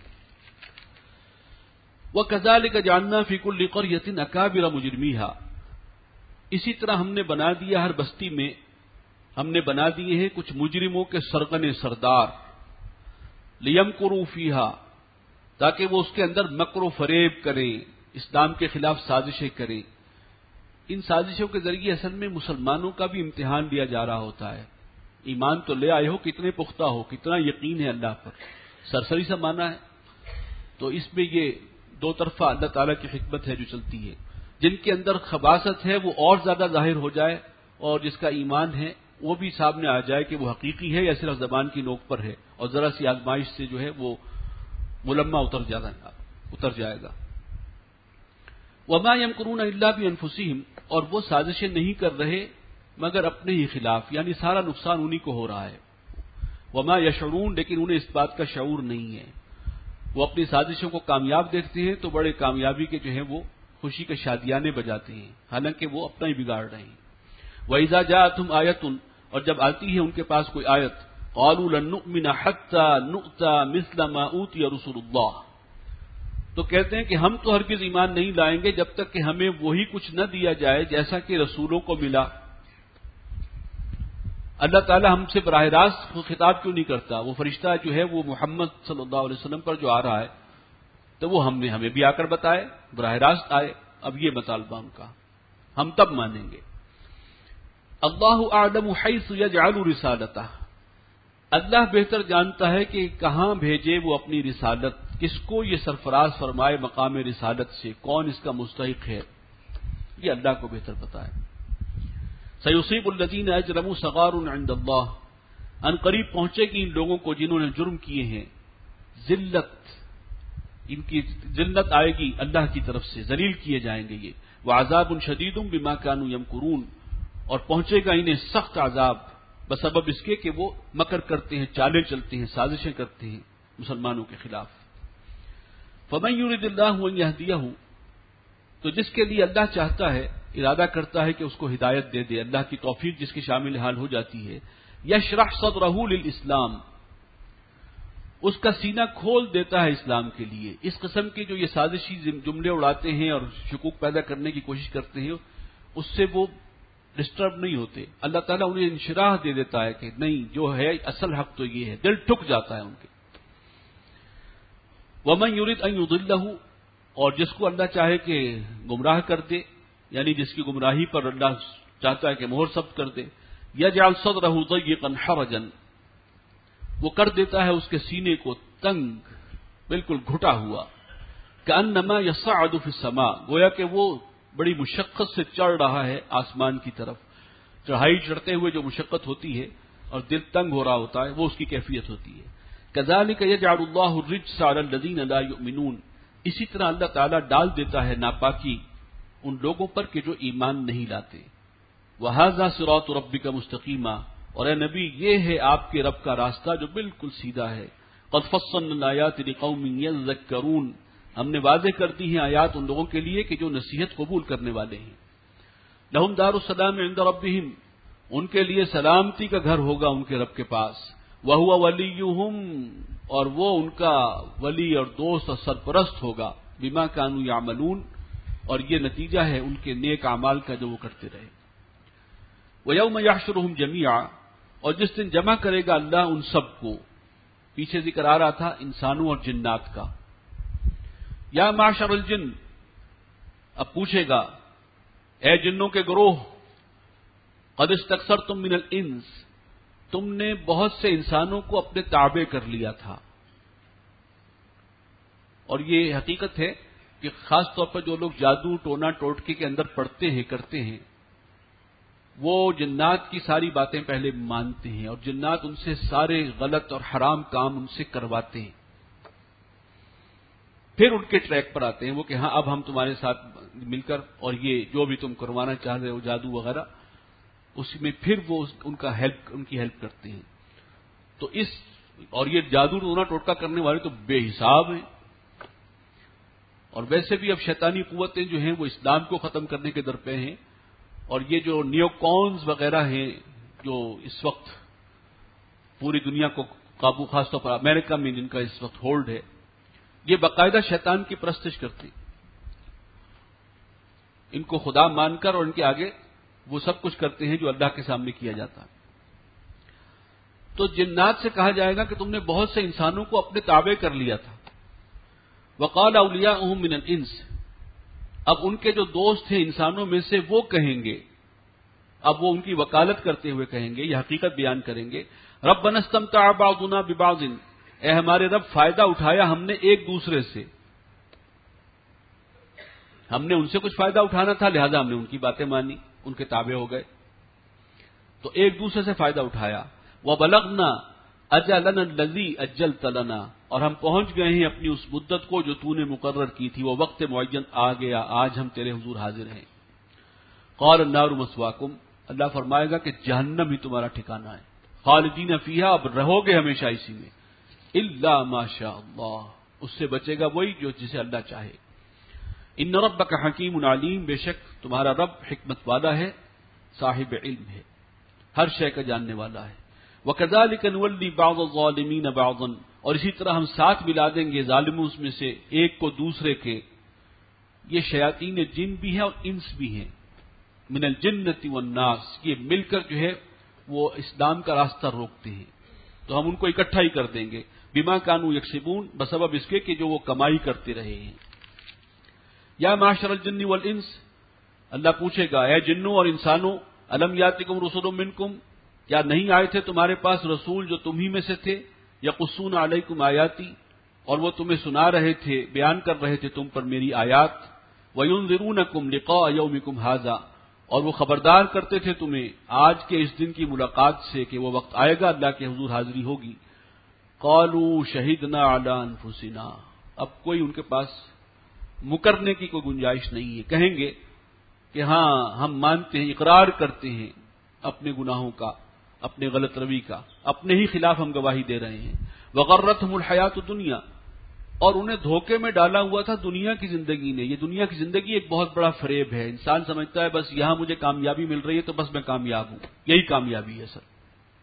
وَكَذَلِكَ جَعَلْنَا فِي كُلِّ قَرْيَةٍ أَكَابِرَ مُجْرِمِيهَا، اسی طرح ہم نے بنا دیا ہر بستی میں، ہم نے بنا دیے ہیں کچھ مجرموں کے سرغن سردار، لِيَمْكُرُوا فِيهَا، تاکہ وہ اس کے اندر مکر و فریب کریں، اسلام کے خلاف سازشیں کریں، ان سازشوں کے ذریعے اصل میں مسلمانوں کا بھی امتحان لیا جا رہا ہوتا ہے۔ ایمان تو لے آئے ہو، کتنے پختہ ہو، کتنا یقین ہے اللہ پر، سرسری سا مانا ہے۔ تو اس میں یہ دو طرفہ اللہ تعالیٰ کی حکمت ہے جو چلتی ہے۔ جن کے اندر خباثت ہے وہ اور زیادہ ظاہر ہو جائے، اور جس کا ایمان ہے وہ بھی سامنے آ جائے کہ وہ حقیقی ہے یا صرف زبان کی نوک پر ہے، اور ذرا سی آزمائش سے جو ہے وہ ملمہ اتر جائے گا۔ وما یمکرون الا بانفسہم، اور وہ سازشیں نہیں کر رہے مگر اپنے ہی خلاف، یعنی سارا نقصان انہی کو ہو رہا ہے۔ وما یشعرون، لیکن انہیں اس بات کا شعور نہیں ہے۔ وہ اپنی سازشوں کو کامیاب دیکھتے ہیں تو بڑے کامیابی کے جو ہیں وہ خوشی کے شادیانے بجاتے ہیں، حالانکہ وہ اپنا ہی بگاڑ رہے ہیں۔ وَإِذَا جَاءَتْهُمْ آیَةٌ، اور جب آتی ہے ان کے پاس کوئی آیت، قَالُوا لَن نُؤْمِنَ حَتَّى نُؤْتَى مِثْلَ مَا أُوتِيَ رُسُلُ اللَّهِ، تو کہتے ہیں کہ ہم تو ہرگز ایمان نہیں لائیں گے جب تک کہ ہمیں وہی کچھ نہ دیا جائے جیسا کہ رسولوں کو ملا۔ اللہ تعالیٰ ہم سے براہ راست خطاب کیوں نہیں کرتا؟ وہ فرشتہ جو ہے وہ محمد صلی اللہ علیہ وسلم پر جو آ رہا ہے تو وہ ہمیں بھی آ کر بتائے، براہ راست آئے۔ اب یہ مطالبہ ان کا، ہم تب مانیں گے۔ اللہ اعلم حیث یجعل رسالتہ، اللہ بہتر جانتا ہے کہ کہاں بھیجے وہ اپنی رسالت، کس کو یہ سرفراز فرمائے مقام رسالت سے، کون اس کا مستحق ہے، یہ اللہ کو بہتر پتا ہے۔ سیصیب الذین اجرموا صغار عند اللہ، ان قریب پہنچے گی ان لوگوں کو جنہوں نے جرم کیے ہیں ذلت، ان کی ذلت آئے گی اللہ کی طرف سے، ذلیل کیے جائیں گے یہ۔ وعذاب شدید بما كانوا یمکرون، اور پہنچے گا انہیں سخت عذاب بسبب اس کے کہ وہ مکر کرتے ہیں، چالیں چلتے ہیں، سازشیں کرتے ہیں مسلمانوں کے خلاف۔ فمن یرد اللہ ان یہدیہ، تو جس کے لیے اللہ چاہتا ہے، ارادہ کرتا ہے کہ اس کو ہدایت دے دے، اللہ کی توفیق جس کی شامل حال ہو جاتی ہے، یشرح صدرہ للاسلام، اس کا سینہ کھول دیتا ہے اسلام کے لیے۔ اس قسم کے جو یہ سازشی جملے اڑاتے ہیں اور شکوک پیدا کرنے کی کوشش کرتے ہیں، اس سے وہ ڈسٹرب نہیں ہوتے۔ اللہ تعالیٰ انہیں انشراح دے دیتا ہے کہ نہیں، جو ہے اصل حق تو یہ ہے، دل ٹھک جاتا ہے ان کے۔ ومن یرد ان یضلہ، اور جس کو اللہ چاہے کہ گمراہ کر دے، یعنی جس کی گمراہی پر اللہ چاہتا ہے کہ مہر ثبت کر دے، یجعل صدرہ ضیقا حرجا، وہ کر دیتا ہے اس کے سینے کو تنگ، بالکل گھٹا ہوا، کأنما یصعد فی السماء، گویا کہ وہ بڑی مشقت سے چڑھ رہا ہے آسمان کی طرف۔ چڑھائی چڑھتے ہوئے جو مشقت ہوتی ہے اور دل تنگ ہو رہا ہوتا ہے، وہ اس کی کیفیت ہوتی ہے۔ کذالک یجعل اللہ الرجس علی الذین لا یؤمنون، اسی طرح اللہ تعالیٰ ڈال دیتا ہے ناپاکی ان لوگوں پر کہ جو ایمان نہیں لاتے۔ وَهَذَا صِرَاطُ رَبِّكَ مُسْتَقِيمًا، اور اے نبی یہ ہے آپ کے رب کا راستہ جو بالکل سیدھا ہے۔ قَدْ فَصَّلْنَا الْآيَاتِ لِقَوْمٍ يَذَّكَّرُونَ، ہم نے واضح کر دی ہیں آیات ان لوگوں کے لیے کہ جو نصیحت قبول کرنے والے ہیں۔ لَهُمْ دَارُ السَّلَامِ عِندَ رَبِّهِمْ، ان کے لیے سلامتی کا گھر ہوگا ان کے رب کے پاس۔ وَهُوَ وَلِيُّهُمْ، اور وہ ان کا ولی اور دوست اور سرپرست ہوگا۔ بِمَا كَانُوا يَعْمَلُونَ، اور یہ نتیجہ ہے ان کے نیک اعمال کا جو وہ کرتے رہے۔ وَيَوْمَ يَحْشُرُهُمْ جَمِيعًا، اور جس دن جمع کرے گا اللہ ان سب کو، پیچھے ذکر آ رہا تھا انسانوں اور جنات کا۔ یا معشر الجن، اب پوچھے گا اے جنوں کے گروہ، قد استکثرتم من الانس، تم نے بہت سے انسانوں کو اپنے تابع کر لیا تھا۔ اور یہ حقیقت ہے کہ خاص طور پر جو لوگ جادو ٹونا ٹوٹکے کے اندر پڑتے ہیں کرتے ہیں، وہ جنات کی ساری باتیں پہلے مانتے ہیں، اور جنات ان سے سارے غلط اور حرام کام ان سے کرواتے ہیں، پھر ان کے ٹریک پر آتے ہیں وہ کہ ہاں اب ہم تمہارے ساتھ مل کر اور یہ جو بھی تم کروانا چاہ رہے ہو جادو وغیرہ، اس میں پھر وہ ان کی ہیلپ کرتے ہیں۔ تو اور یہ جادو ٹونا ٹوٹکا کرنے والے تو بے حساب ہیں، اور ویسے بھی اب شیطانی قوتیں جو ہیں وہ اسلام کو ختم کرنے کے در پہ ہیں، اور یہ جو نیوکونز وغیرہ ہیں جو اس وقت پوری دنیا کو قابو، خاص طور پر امریکہ میں جن کا اس وقت ہولڈ ہے، یہ باقاعدہ شیطان کی پرستش کرتے ہیں، ان کو خدا مان کر، اور ان کے آگے وہ سب کچھ کرتے ہیں جو اللہ کے سامنے کیا جاتا ہے۔ تو جنات سے کہا جائے گا کہ تم نے بہت سے انسانوں کو اپنے تابع کر لیا تھا۔ وقال اولیاؤہم من الانس، اب ان کے جو دوست ہیں انسانوں میں سے وہ کہیں گے، اب وہ ان کی وکالت کرتے ہوئے کہیں گے، یہ حقیقت بیان کریں گے، ربنا استمتع بعضنا ببعض، اے ہمارے رب فائدہ اٹھایا ہم نے ایک دوسرے سے، ہم نے ان سے کچھ فائدہ اٹھانا تھا لہذا ہم نے ان کی باتیں مانی، ان کے تابع ہو گئے، تو ایک دوسرے سے فائدہ اٹھایا۔ وَبَلَغْنَا أَجَلَنَا الَّذِي أَجَّلْتَ لَنَا، اور ہم پہنچ گئے ہیں اپنی اس مدت کو جو تو نے مقرر کی تھی، وہ وقت معین آ گیا، آج ہم تیرے حضور حاضر ہیں۔ قَالَ النَّارُ مَثْوَاكُمْ، اللہ فرمائے گا کہ جہنم ہی تمہارا ٹھکانہ ہے، خالدین فیہا، اب رہو گے ہمیشہ اسی میں، الا ما شاء اللہ، اس سے بچے گا وہی جو جسے اللہ چاہے۔ ان ربک حکیم علیم، بے شک تمہارا رب حکمت والا ہے، صاحب علم ہے، ہر شے کا جاننے والا ہے۔ وَكَذَلِكَ نُوَلِّي بَعْضَ الظَّالِمِينَ بَعْضًا، اور اسی طرح ہم ساتھ ملا دیں گے ظالموں میں سے ایک کو دوسرے کے، یہ شیاطین جن بھی ہیں اور انس بھی ہیں، من الجنۃ والناس، یہ مل کر جو ہے وہ اسلام کا راستہ روکتے ہیں، تو ہم ان کو اکٹھا ہی کر دیں گے، بما کانوا یکسبون، بسبب اس کے کہ جو وہ کمائی کرتے رہے ہیں۔ یا معشر الجن والانس، اللہ پوچھے گا اے جنوں اور انسانوں، الم یاتکم رسل منکم، کیا نہیں آئے تھے تمہارے پاس رسول جو تم ہی میں سے تھے، یقصون علیکم آیاتی، اور وہ تمہیں سنا رہے تھے، بیان کر رہے تھے تم پر میری آیات، وینذرونکم لقاء یومکم ھذا، اور وہ خبردار کرتے تھے تمہیں آج کے اس دن کی ملاقات سے کہ وہ وقت آئے گا اللہ کے حضور حاضری ہوگی۔ قالوا شہدنا علی انفسنا، اب کوئی ان کے پاس مکرنے کی کوئی گنجائش نہیں ہے، کہیں گے کہ ہاں ہم مانتے ہیں، اقرار کرتے ہیں اپنے گناہوں کا، اپنے غلط روی کا، اپنے ہی خلاف ہم گواہی دے رہے ہیں۔ وغرتہم الحیات الدنیا، اور انہیں دھوکے میں ڈالا ہوا تھا دنیا کی زندگی نے، یہ دنیا کی زندگی ایک بہت بڑا فریب ہے، انسان سمجھتا ہے بس یہاں مجھے کامیابی مل رہی ہے تو بس میں کامیاب ہوں، یہی کامیابی ہے سر۔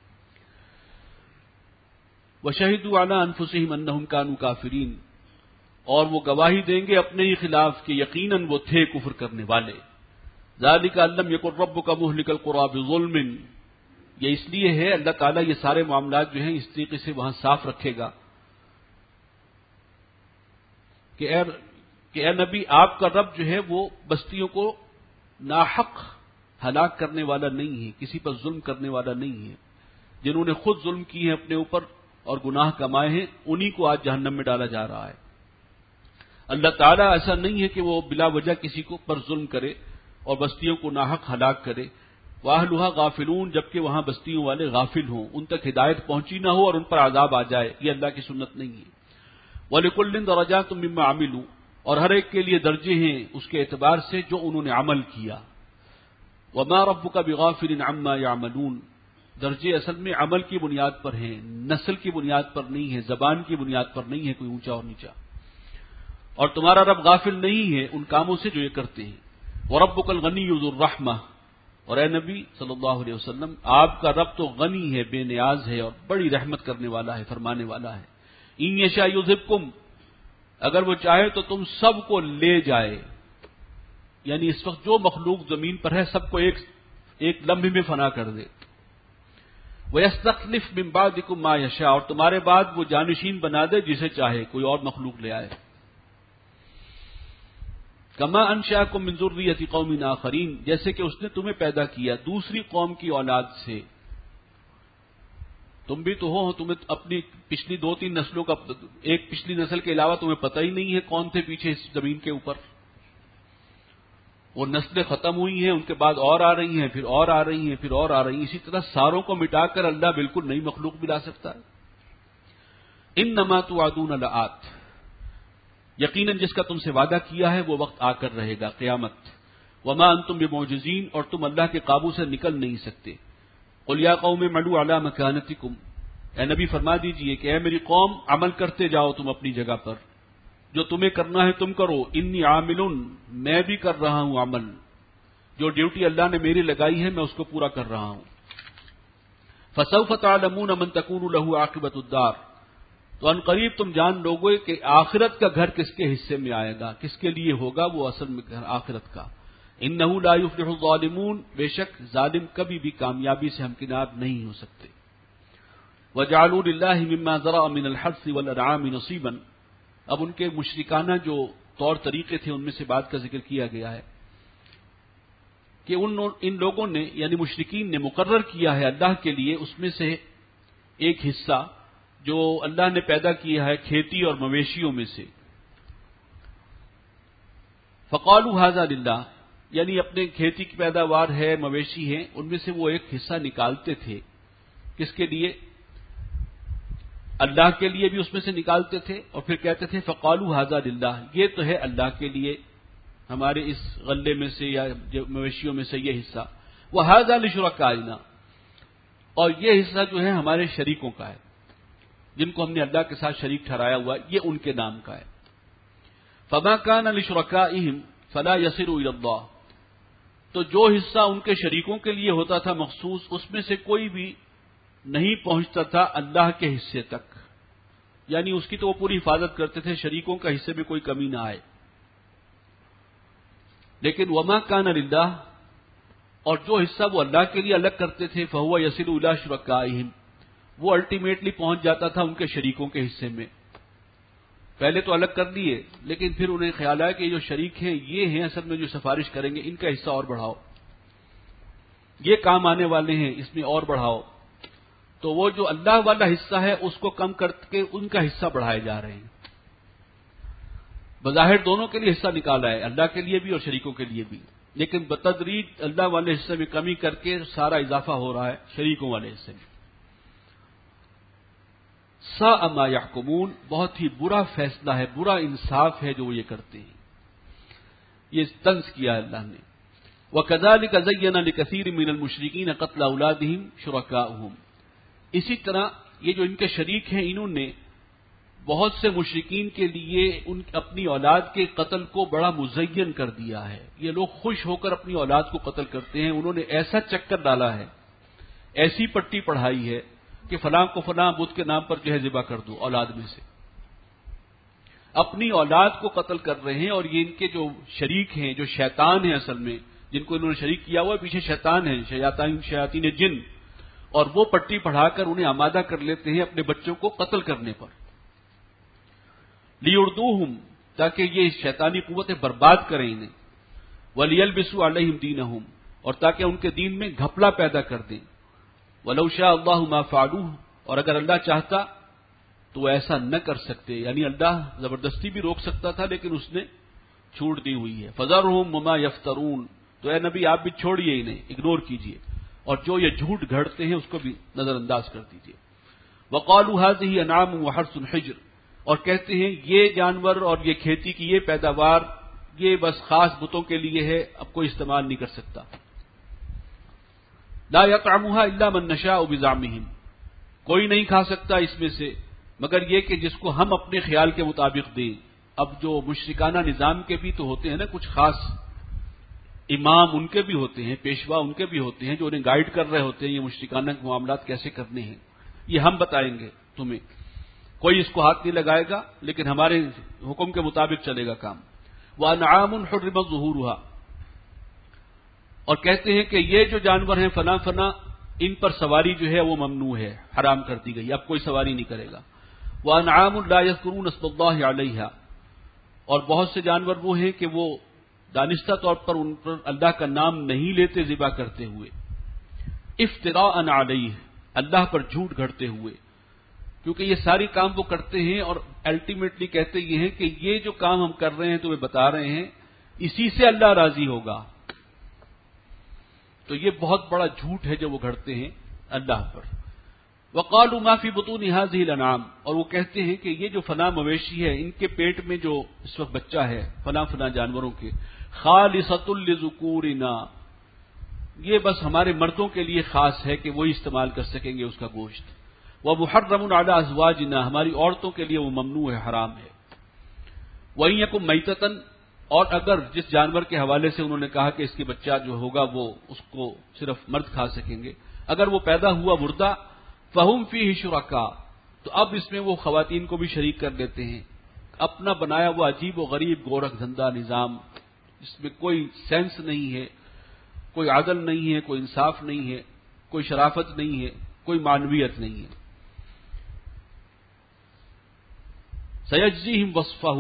وشہدوا علی انفسہم انہم کانوا کافرین، اور وہ گواہی دیں گے اپنے ہی خلاف کہ یقیناً وہ تھے کفر کرنے والے۔ ذالک ان لم یکن ربک مہلک القری بظلم، یہ اس لیے ہے اللہ تعالیٰ یہ سارے معاملات جو ہیں اس طریقے سے وہاں صاف رکھے گا کہ اے نبی آپ کا رب جو ہے وہ بستیوں کو ناحق ہلاک کرنے والا نہیں ہے، کسی پر ظلم کرنے والا نہیں ہے، جنہوں نے خود ظلم کی ہے اپنے اوپر اور گناہ کمائے ہیں انہی کو آج جہنم میں ڈالا جا رہا ہے۔ اللہ تعالیٰ ایسا نہیں ہے کہ وہ بلا وجہ کسی کو پر ظلم کرے اور بستیوں کو ناحق ہلاک کرے۔ وَأَهْلُهَا غَافِلُونَ، جبکہ وہاں بستیوں والے غافل ہوں، ان تک ہدایت پہنچی نہ ہو اور ان پر عذاب آ جائے، یہ اللہ کی سنت نہیں ہے۔ وَلِكُلٍّ دَرَجَاتٌ مِّمَّا عَمِلُوا، اور ہر ایک کے لیے درجے ہیں اس کے اعتبار سے جو انہوں نے عمل کیا۔ وَمَا رَبُّكَ بِغَافِلٍ عَمَّا يَعْمَلُونَ، درجے اصل میں عمل کی بنیاد پر ہیں، نسل کی بنیاد پر نہیں ہے، زبان کی بنیاد پر نہیں ہے کوئی اونچا اور نیچا، اور تمہارا رب غافل نہیں ہے ان کاموں سے جو یہ کرتے ہیں۔ وَرَبُّكَ الْغَنِيُّ ذُو الرَّحْمَةِ، اور اے نبی صلی اللہ علیہ وسلم آپ کا رب تو غنی ہے، بے نیاز ہے اور بڑی رحمت کرنے والا ہے، فرمانے والا ہے۔ ان یشاء یذھبکم، اگر وہ چاہے تو تم سب کو لے جائے، یعنی اس وقت جو مخلوق زمین پر ہے سب کو ایک لمحے میں فنا کر دے۔ وَيَسْتَخْلِفْ مِن بَعْدِكُم مَّا يَشَاءُ، اور تمہارے بعد وہ جانشین بنا دے جسے چاہے، کوئی اور مخلوق لے آئے۔ کما انشاکم من ذریۃ قوم آخرین، جیسے کہ اس نے تمہیں پیدا کیا دوسری قوم کی اولاد سے، تم بھی تو ہو، تمہیں اپنی پچھلی 2-3 نسلوں کا، ایک پچھلی نسل کے علاوہ تمہیں پتہ ہی نہیں ہے کون تھے پیچھے اس زمین کے اوپر، وہ نسلیں ختم ہوئی ہیں، ان کے بعد اور آ رہی ہیں، پھر اور آ رہی ہیں، پھر اور آ رہی ہیں، اسی طرح ساروں کو مٹا کر اللہ بالکل نئی مخلوق بھی لا سکتا ہے۔ انما توعدون لآت، یقیناً جس کا تم سے وعدہ کیا ہے وہ وقت آ کر رہے گا، قیامت۔ وما انتم بمعجزین، اور تم اللہ کے قابو سے نکل نہیں سکتے۔ قل یا قوم اعملوا علی مکانتکم، اے نبی فرما دیجئے کہ اے میری قوم عمل کرتے جاؤ تم اپنی جگہ پر، جو تمہیں کرنا ہے تم کرو، انی عامل، میں بھی کر رہا ہوں عمل، جو ڈیوٹی اللہ نے میری لگائی ہے میں اس کو پورا کر رہا ہوں۔ فسوف تعلمون من تکون له عاقبۃ الدار، تو ان قریب تم جان لوگے کہ آخرت کا گھر کس کے حصے میں آئے گا، کس کے لیے ہوگا وہ اصل میں گھر آخرت کا۔ انہ لا یفلح الظالمون، بے شک ظالم کبھی بھی کامیابی سے ہمکنار نہیں ہو سکتے۔ وجعلوا للہ مما ذرأ من الحرث والانعام نصیبا، اب ان کے مشرکانہ جو طور طریقے تھے ان میں سے بات کا ذکر کیا گیا ہے کہ ان لوگوں نے یعنی مشرکین نے مقرر کیا ہے اللہ کے لیے اس میں سے ایک حصہ جو اللہ نے پیدا کیا ہے کھیتی اور مویشیوں میں سے. فقالوا ھذا للہ یعنی اپنے کھیتی کی پیداوار ہے مویشی ہیں ان میں سے وہ ایک حصہ نکالتے تھے. کس کے لیے؟ اللہ کے لیے بھی اس میں سے نکالتے تھے اور پھر کہتے تھے فقالوا ھذا للہ یہ تو ہے اللہ کے لیے ہمارے اس غلے میں سے یا مویشیوں میں سے یہ حصہ. وھذا لشرکائنا اور یہ حصہ جو ہے ہمارے شریکوں کا ہے جن کو ہم نے اللہ کے ساتھ شریک ٹھہرایا ہوا ہے یہ ان کے نام کا ہے. فما كان لشركائهم فلا يصل الى الله تو جو حصہ ان کے شریکوں کے لیے ہوتا تھا مخصوص اس میں سے کوئی بھی نہیں پہنچتا تھا اللہ کے حصے تک یعنی اس کی تو وہ پوری حفاظت کرتے تھے شریکوں کا حصے میں کوئی کمی نہ آئے. لیکن وما كان للہ اور جو حصہ وہ اللہ کے لیے الگ کرتے تھے فهو يصل الى شركائهم وہ الٹیمیٹلی پہنچ جاتا تھا ان کے شریکوں کے حصے میں. پہلے تو الگ کر دیے لیکن پھر انہیں خیال آیا کہ جو شریک ہیں یہ ہیں اصل میں جو سفارش کریں گے ان کا حصہ اور بڑھاؤ یہ کام آنے والے ہیں اس میں اور بڑھاؤ. تو وہ جو اللہ والا حصہ ہے اس کو کم کر کے ان کا حصہ بڑھائے جا رہے ہیں. بظاہر دونوں کے لیے حصہ نکالا ہے اللہ کے لیے بھی اور شریکوں کے لیے بھی لیکن بتدریج اللہ والے حصے میں کمی کر کے سارا اضافہ ہو رہا ہے شریکوں والے حصے میں. ساء ما يحكمون بہت ہی برا فیصلہ ہے برا انصاف ہے جو وہ یہ کرتے ہیں. یہ طنز کیا اللہ نے. وَكَذَلِكَ زَيَّنَ لِكَثِيرٍ مِّنَ الْمُشْرِكِينَ قَتْلَ أَوْلَادِهِمْ شُرَكَاؤُهُمْ اسی طرح یہ جو ان کے شریک ہیں انہوں نے بہت سے مشرکین کے لیے اپنی اولاد کے قتل کو بڑا مزین کر دیا ہے. یہ لوگ خوش ہو کر اپنی اولاد کو قتل کرتے ہیں. انہوں نے ایسا چکر ڈالا ہے ایسی پٹی پڑھائی ہے کہ فلاں کو فلاں بت کے نام پر جو ہے ذبح کر دو اولاد میں سے. اپنی اولاد کو قتل کر رہے ہیں اور یہ ان کے جو شریک ہیں جو شیطان ہیں اصل میں جن کو انہوں نے شریک کیا ہوا ہے پیچھے شیطان ہیں شیاطین جن اور وہ پٹی پڑھا کر انہیں آمادہ کر لیتے ہیں اپنے بچوں کو قتل کرنے پر. لیردوہم تاکہ یہ شیطانی قوتیں برباد کریں انہیں. ولیلبسوا علیہم دینہم اور تاکہ ان کے دین میں گھپلا پیدا کر دیں. وَلَوْ شَاءَ اللَّهُ مَا فَعَلُوهُ اور اگر اللہ چاہتا تو وہ ایسا نہ کر سکتے یعنی اللہ زبردستی بھی روک سکتا تھا لیکن اس نے چھوٹ دی ہوئی ہے. فَذَرْهُمْ وَمَا يَفْتَرُونَ تو اے نبی آپ بھی چھوڑیے انہیں اگنور کیجیے اور جو یہ جھوٹ گھڑتے ہیں اس کو بھی نظر انداز کر دیجیے. وَقَالُوا هَٰذِهِ أَنْعَامٌ وَحَرْثٌ حِجْرٌ اور کہتے ہیں یہ جانور اور یہ کھیتی کی یہ پیداوار یہ بس خاص بتوں کے لیے ہے اب کوئی استعمال نہیں کر سکتا. لا يطعمها الا من نشاء بزعمهم کوئی نہیں کھا سکتا اس میں سے مگر یہ کہ جس کو ہم اپنے خیال کے مطابق دیں. اب جو مشرکانہ نظام کے بھی تو ہوتے ہیں نا کچھ خاص امام ان کے بھی ہوتے ہیں پیشوا ان کے بھی ہوتے ہیں جو انہیں گائیڈ کر رہے ہوتے ہیں یہ مشرکانہ معاملات کیسے کرنے ہیں یہ ہم بتائیں گے تمہیں. کوئی اس کو ہاتھ نہیں لگائے گا لیکن ہمارے حکم کے مطابق چلے گا کام. وَأَنْعَامٌ حُرِّمَتْ ظُهُورُهَا اور کہتے ہیں کہ یہ جو جانور ہیں فلاں فلاں ان پر سواری جو ہے وہ ممنوع ہے حرام کر دی گئی اب کوئی سواری نہیں کرے گا. وَأَنْعَامٌ لَا يَذْكُرُونَ اسْمَ اللَّهِ عَلَيْهَا اور بہت سے جانور وہ ہیں کہ وہ دانستہ طور پر ان پر اللہ کا نام نہیں لیتے ذبح کرتے ہوئے. افتراء علیہ اللہ پر جھوٹ گھڑتے ہوئے کیونکہ یہ ساری کام وہ کرتے ہیں اور الٹیمیٹلی کہتے یہ ہیں کہ یہ جو کام ہم کر رہے ہیں تمہیں بتا رہے ہیں اسی سے اللہ راضی ہوگا. تو یہ بہت بڑا جھوٹ ہے جو وہ گھڑتے ہیں اللہ پر. وقالوا ما فی بطون هذه الانعام اور وہ کہتے ہیں کہ یہ جو فلاں مویشی ہے ان کے پیٹ میں جو اس وقت بچہ ہے فلاں فلاں جانوروں کے خالصۃ لذکورنا یہ بس ہمارے مردوں کے لیے خاص ہے کہ وہی استعمال کر سکیں گے اس کا گوشت. ومحرم علی ازواجنا ہماری عورتوں کے لیے وہ ممنوع ہے حرام ہے. وَإِن يَكُن مَيْتَةً اور اگر جس جانور کے حوالے سے انہوں نے کہا کہ اس کے بچہ جو ہوگا وہ اس کو صرف مرد کھا سکیں گے اگر وہ پیدا ہوا مردہ فَهُمْ فِيهِ شُرَكَاءُ تو اب اس میں وہ خواتین کو بھی شریک کر دیتے ہیں. اپنا بنایا ہوا عجیب و غریب گورکھ دھندا نظام اس میں کوئی سینس نہیں ہے کوئی عدل نہیں ہے کوئی انصاف نہیں ہے کوئی شرافت نہیں ہے کوئی معنویت نہیں ہے. سَيَجْزِيهِمْ وَصْفَهُمْ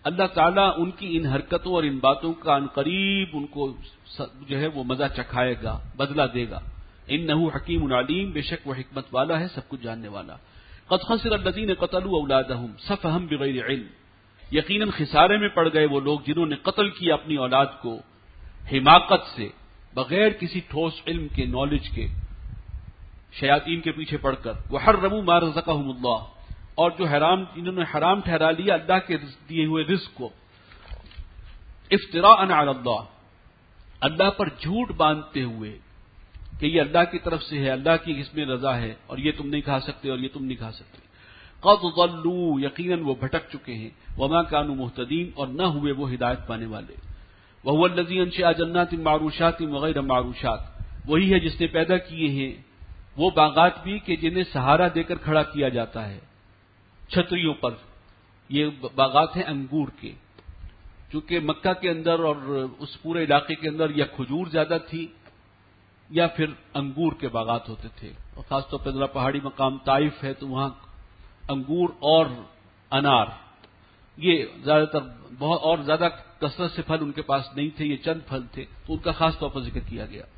اللہ تعالیٰ ان کی ان حرکتوں اور ان باتوں کا عنقریب ان کو جو ہے وہ مزہ چکھائے گا، بدلہ دے گا۔ انہ حکیم علیم، بے شک وہ حکمت والا ہے، سب کچھ جاننے والا۔ قد خسر الذین قتلوا اولادہم سفہا بغیر علم، یقیناً خسارے میں پڑ گئے وہ لوگ جنہوں نے قتل کیا اپنی اولاد کو حماقت سے، بغیر کسی ٹھوس علم کے، نالج کے، شیاطین کے پیچھے پڑ کر۔ وحرموا ما رزقهم اللہ، اور جو حرام انہوں نے حرام ٹھہرا لیا اللہ کے دیے ہوئے رزق کو، افتراء علی اللہ، اللہ پر جھوٹ باندھتے ہوئے کہ یہ اللہ کی طرف سے ہے، اللہ کی اس میں رضا ہے، اور یہ تم نہیں کھا سکتے اور یہ تم نہیں کھا سکتے۔ قد ضلوا، یقیناً وہ بھٹک چکے ہیں، وما كانوا مهتدین، اور نہ ہوئے وہ ہدایت پانے والے۔ وهو الذی انشأ جنات معروشات وغیر معروشات، وہی ہے جس نے پیدا کیے ہیں وہ باغات بھی کہ جنہیں سہارا دے کر کھڑا کیا جاتا ہے چھتریوں پر۔ یہ باغات ہیں انگور کے، چونکہ مکہ کے اندر اور اس پورے علاقے کے اندر یا کھجور زیادہ تھی یا پھر انگور کے باغات ہوتے تھے، اور خاص طور پر ذرا پہاڑی مقام طائف ہے تو وہاں انگور اور انار یہ زیادہ تر بہت اور زیادہ کثرت سے پھل ان کے پاس نہیں تھے، یہ چند پھل تھے تو ان کا خاص طور پر ذکر کیا گیا۔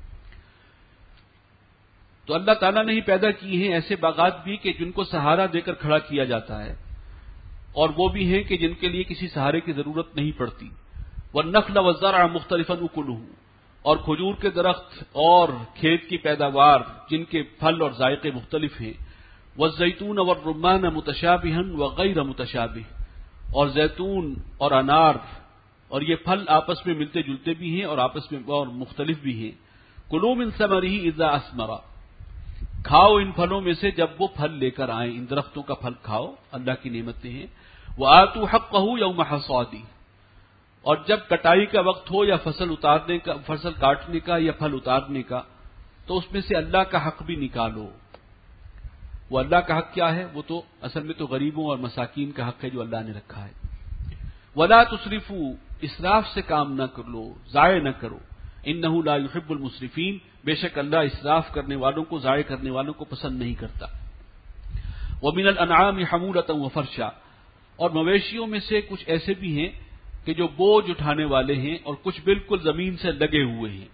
تو اللہ تعالیٰ نے ہی پیدا کی ہیں ایسے باغات بھی کہ جن کو سہارا دے کر کھڑا کیا جاتا ہے، اور وہ بھی ہیں کہ جن کے لیے کسی سہارے کی ضرورت نہیں پڑتی۔ والنخل والزرع مختلفا اکلہ، اور کھجور کے درخت اور کھیت کی پیداوار جن کے پھل اور ذائقے مختلف ہیں۔ والزیتون والرمان متشابہا وغیر متشابہ، اور زیتون اور انار اور یہ پھل آپس میں ملتے جلتے بھی ہیں اور آپس میں اور مختلف بھی ہیں۔ کلوا من ثمرہ اذا اثمر، کھاؤ ان پھلوں میں سے جب وہ پھل لے کر آئیں، ان درختوں کا پھل کھاؤ، اللہ کی نعمتیں ہیں۔ وآتوا حقہ یوم حصادہ، اور جب کٹائی کا وقت ہو یا فصل کاٹنے کا یا پھل اتارنے کا تو اس میں سے اللہ کا حق بھی نکالو۔ وہ اللہ کا حق کیا ہے؟ وہ تو اصل میں تو غریبوں اور مساکین کا حق ہے جو اللہ نے رکھا ہے۔ ولا تسرفوا، اسراف سے کام نہ کرو، ضائع نہ کرو۔ انہ لا يحب المسرفین، بے شک اللہ اسراف کرنے والوں کو، ضائع کرنے والوں کو پسند نہیں کرتا۔ ومن الانعام حمولۃ وفرشا، اور مویشیوں میں سے کچھ ایسے بھی ہیں کہ جو بوجھ اٹھانے والے ہیں اور کچھ بالکل زمین سے لگے ہوئے ہیں،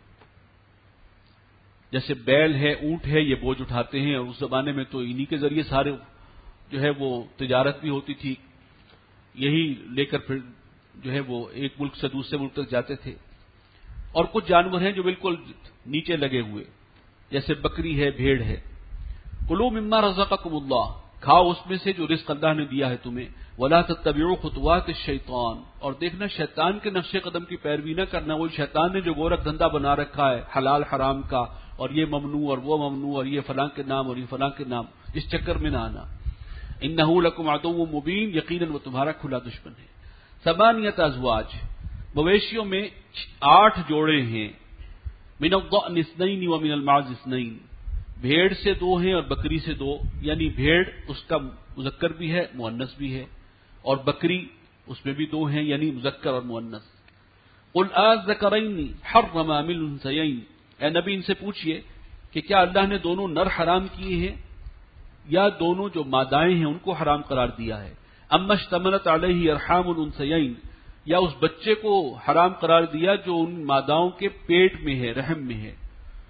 جیسے بیل ہے، اونٹ ہے، یہ بوجھ اٹھاتے ہیں، اور اس زمانے میں تو انہی کے ذریعے سارے جو ہے وہ تجارت بھی ہوتی تھی، یہی لے کر پھر جو ہے وہ ایک ملک سے دوسرے ملک تک جاتے تھے۔ اور کچھ جانور ہیں جو بالکل نیچے لگے ہوئے، جیسے بکری ہے، بھیڑ ہے۔ کلوا مما رزقکم اللہ، کھاؤ اس میں سے جو رزق اللہ نے دیا ہے تمہیں۔ ولا تتبعوا خطوات الشیطان، اور دیکھنا شیطان کے نقش قدم کی پیروی نہ کرنا، وہ شیطان نے جو گورکھ دھندا بنا رکھا ہے حلال حرام کا، اور یہ ممنوع اور وہ ممنوع اور یہ فلاں کے نام اور یہ فلاں کے نام، اس چکر میں نہ آنا۔ انہ لکم عدو مبین، یقیناً وہ تمہارا کھلا دشمن ہے۔ ثمانیۃ ازواج، مویشیوں میں 8 جوڑے ہیں۔ من الضأن اثنین ومن المعز اثنین، بھیڑ سے 2 ہیں اور بکری سے 2، یعنی بھیڑ اس کا مذکر بھی ہے مؤنث بھی ہے، اور بکری اس میں بھی 2 ہیں یعنی مذکر اور مؤنث۔ قل اذکرین حرم ام الانثیین، اے نبی ان سے پوچھئے کہ کیا اللہ نے دونوں نر حرام کیے ہیں یا دونوں جو مادائیں ہیں ان کو حرام قرار دیا ہے؟ اما اشتملت علیہ ارحام الانثیین، یا اس بچے کو حرام قرار دیا جو ان ماداؤں کے پیٹ میں ہے، رحم میں ہے۔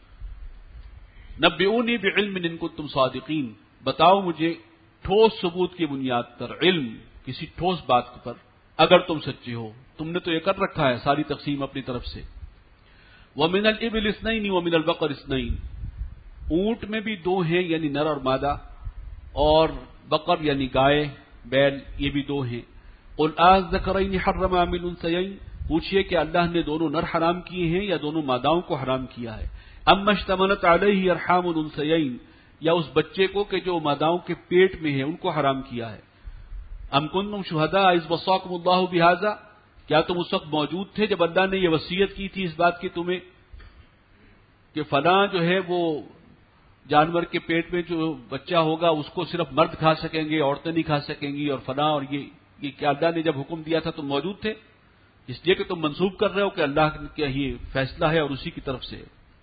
نبئونی بعلم ان کنتم صادقین، بتاؤ مجھے ٹھوس ثبوت کی بنیاد پر، علم کسی ٹھوس بات پر، اگر تم سچے ہو۔ تم نے تو یہ کر رکھا ہے ساری تقسیم اپنی طرف سے۔ ومن الابل اثنین ومن البقر اثنین، اونٹ میں بھی 2 ہیں یعنی نر اور مادہ، اور بقر یعنی گائے، بیل، یہ بھی 2 ہیں۔ قل اذکرین حرم ام الانثیین، پوچھئے کہ اللہ نے دونوں نر حرام کیے ہیں یا دونوں ماداؤں کو حرام کیا ہے؟ اما اشتملت علیہ ارحام الانثیین، یا اس بچے کو کہ جو ماداؤں کے پیٹ میں ہے ان کو حرام کیا ہے؟ ام کنتم شہداء اذ وصاکم اللہ بہذا، کیا تم اس وقت موجود تھے جب اللہ نے یہ وصیت کی تھی اس بات کی تمہیں کہ فلاں جو ہے وہ جانور کے پیٹ میں جو بچہ ہوگا اس کو صرف مرد کھا سکیں گے، عورتیں نہیں کھا سکیں گی، اور فلاں، اور یہ کیا اللہ نے جب حکم دیا تھا تم موجود تھے؟ اس لیے کہ تم منسوب کر رہے ہو کہ اللہ کا یہ فیصلہ ہے اور اسی کی طرف سے۔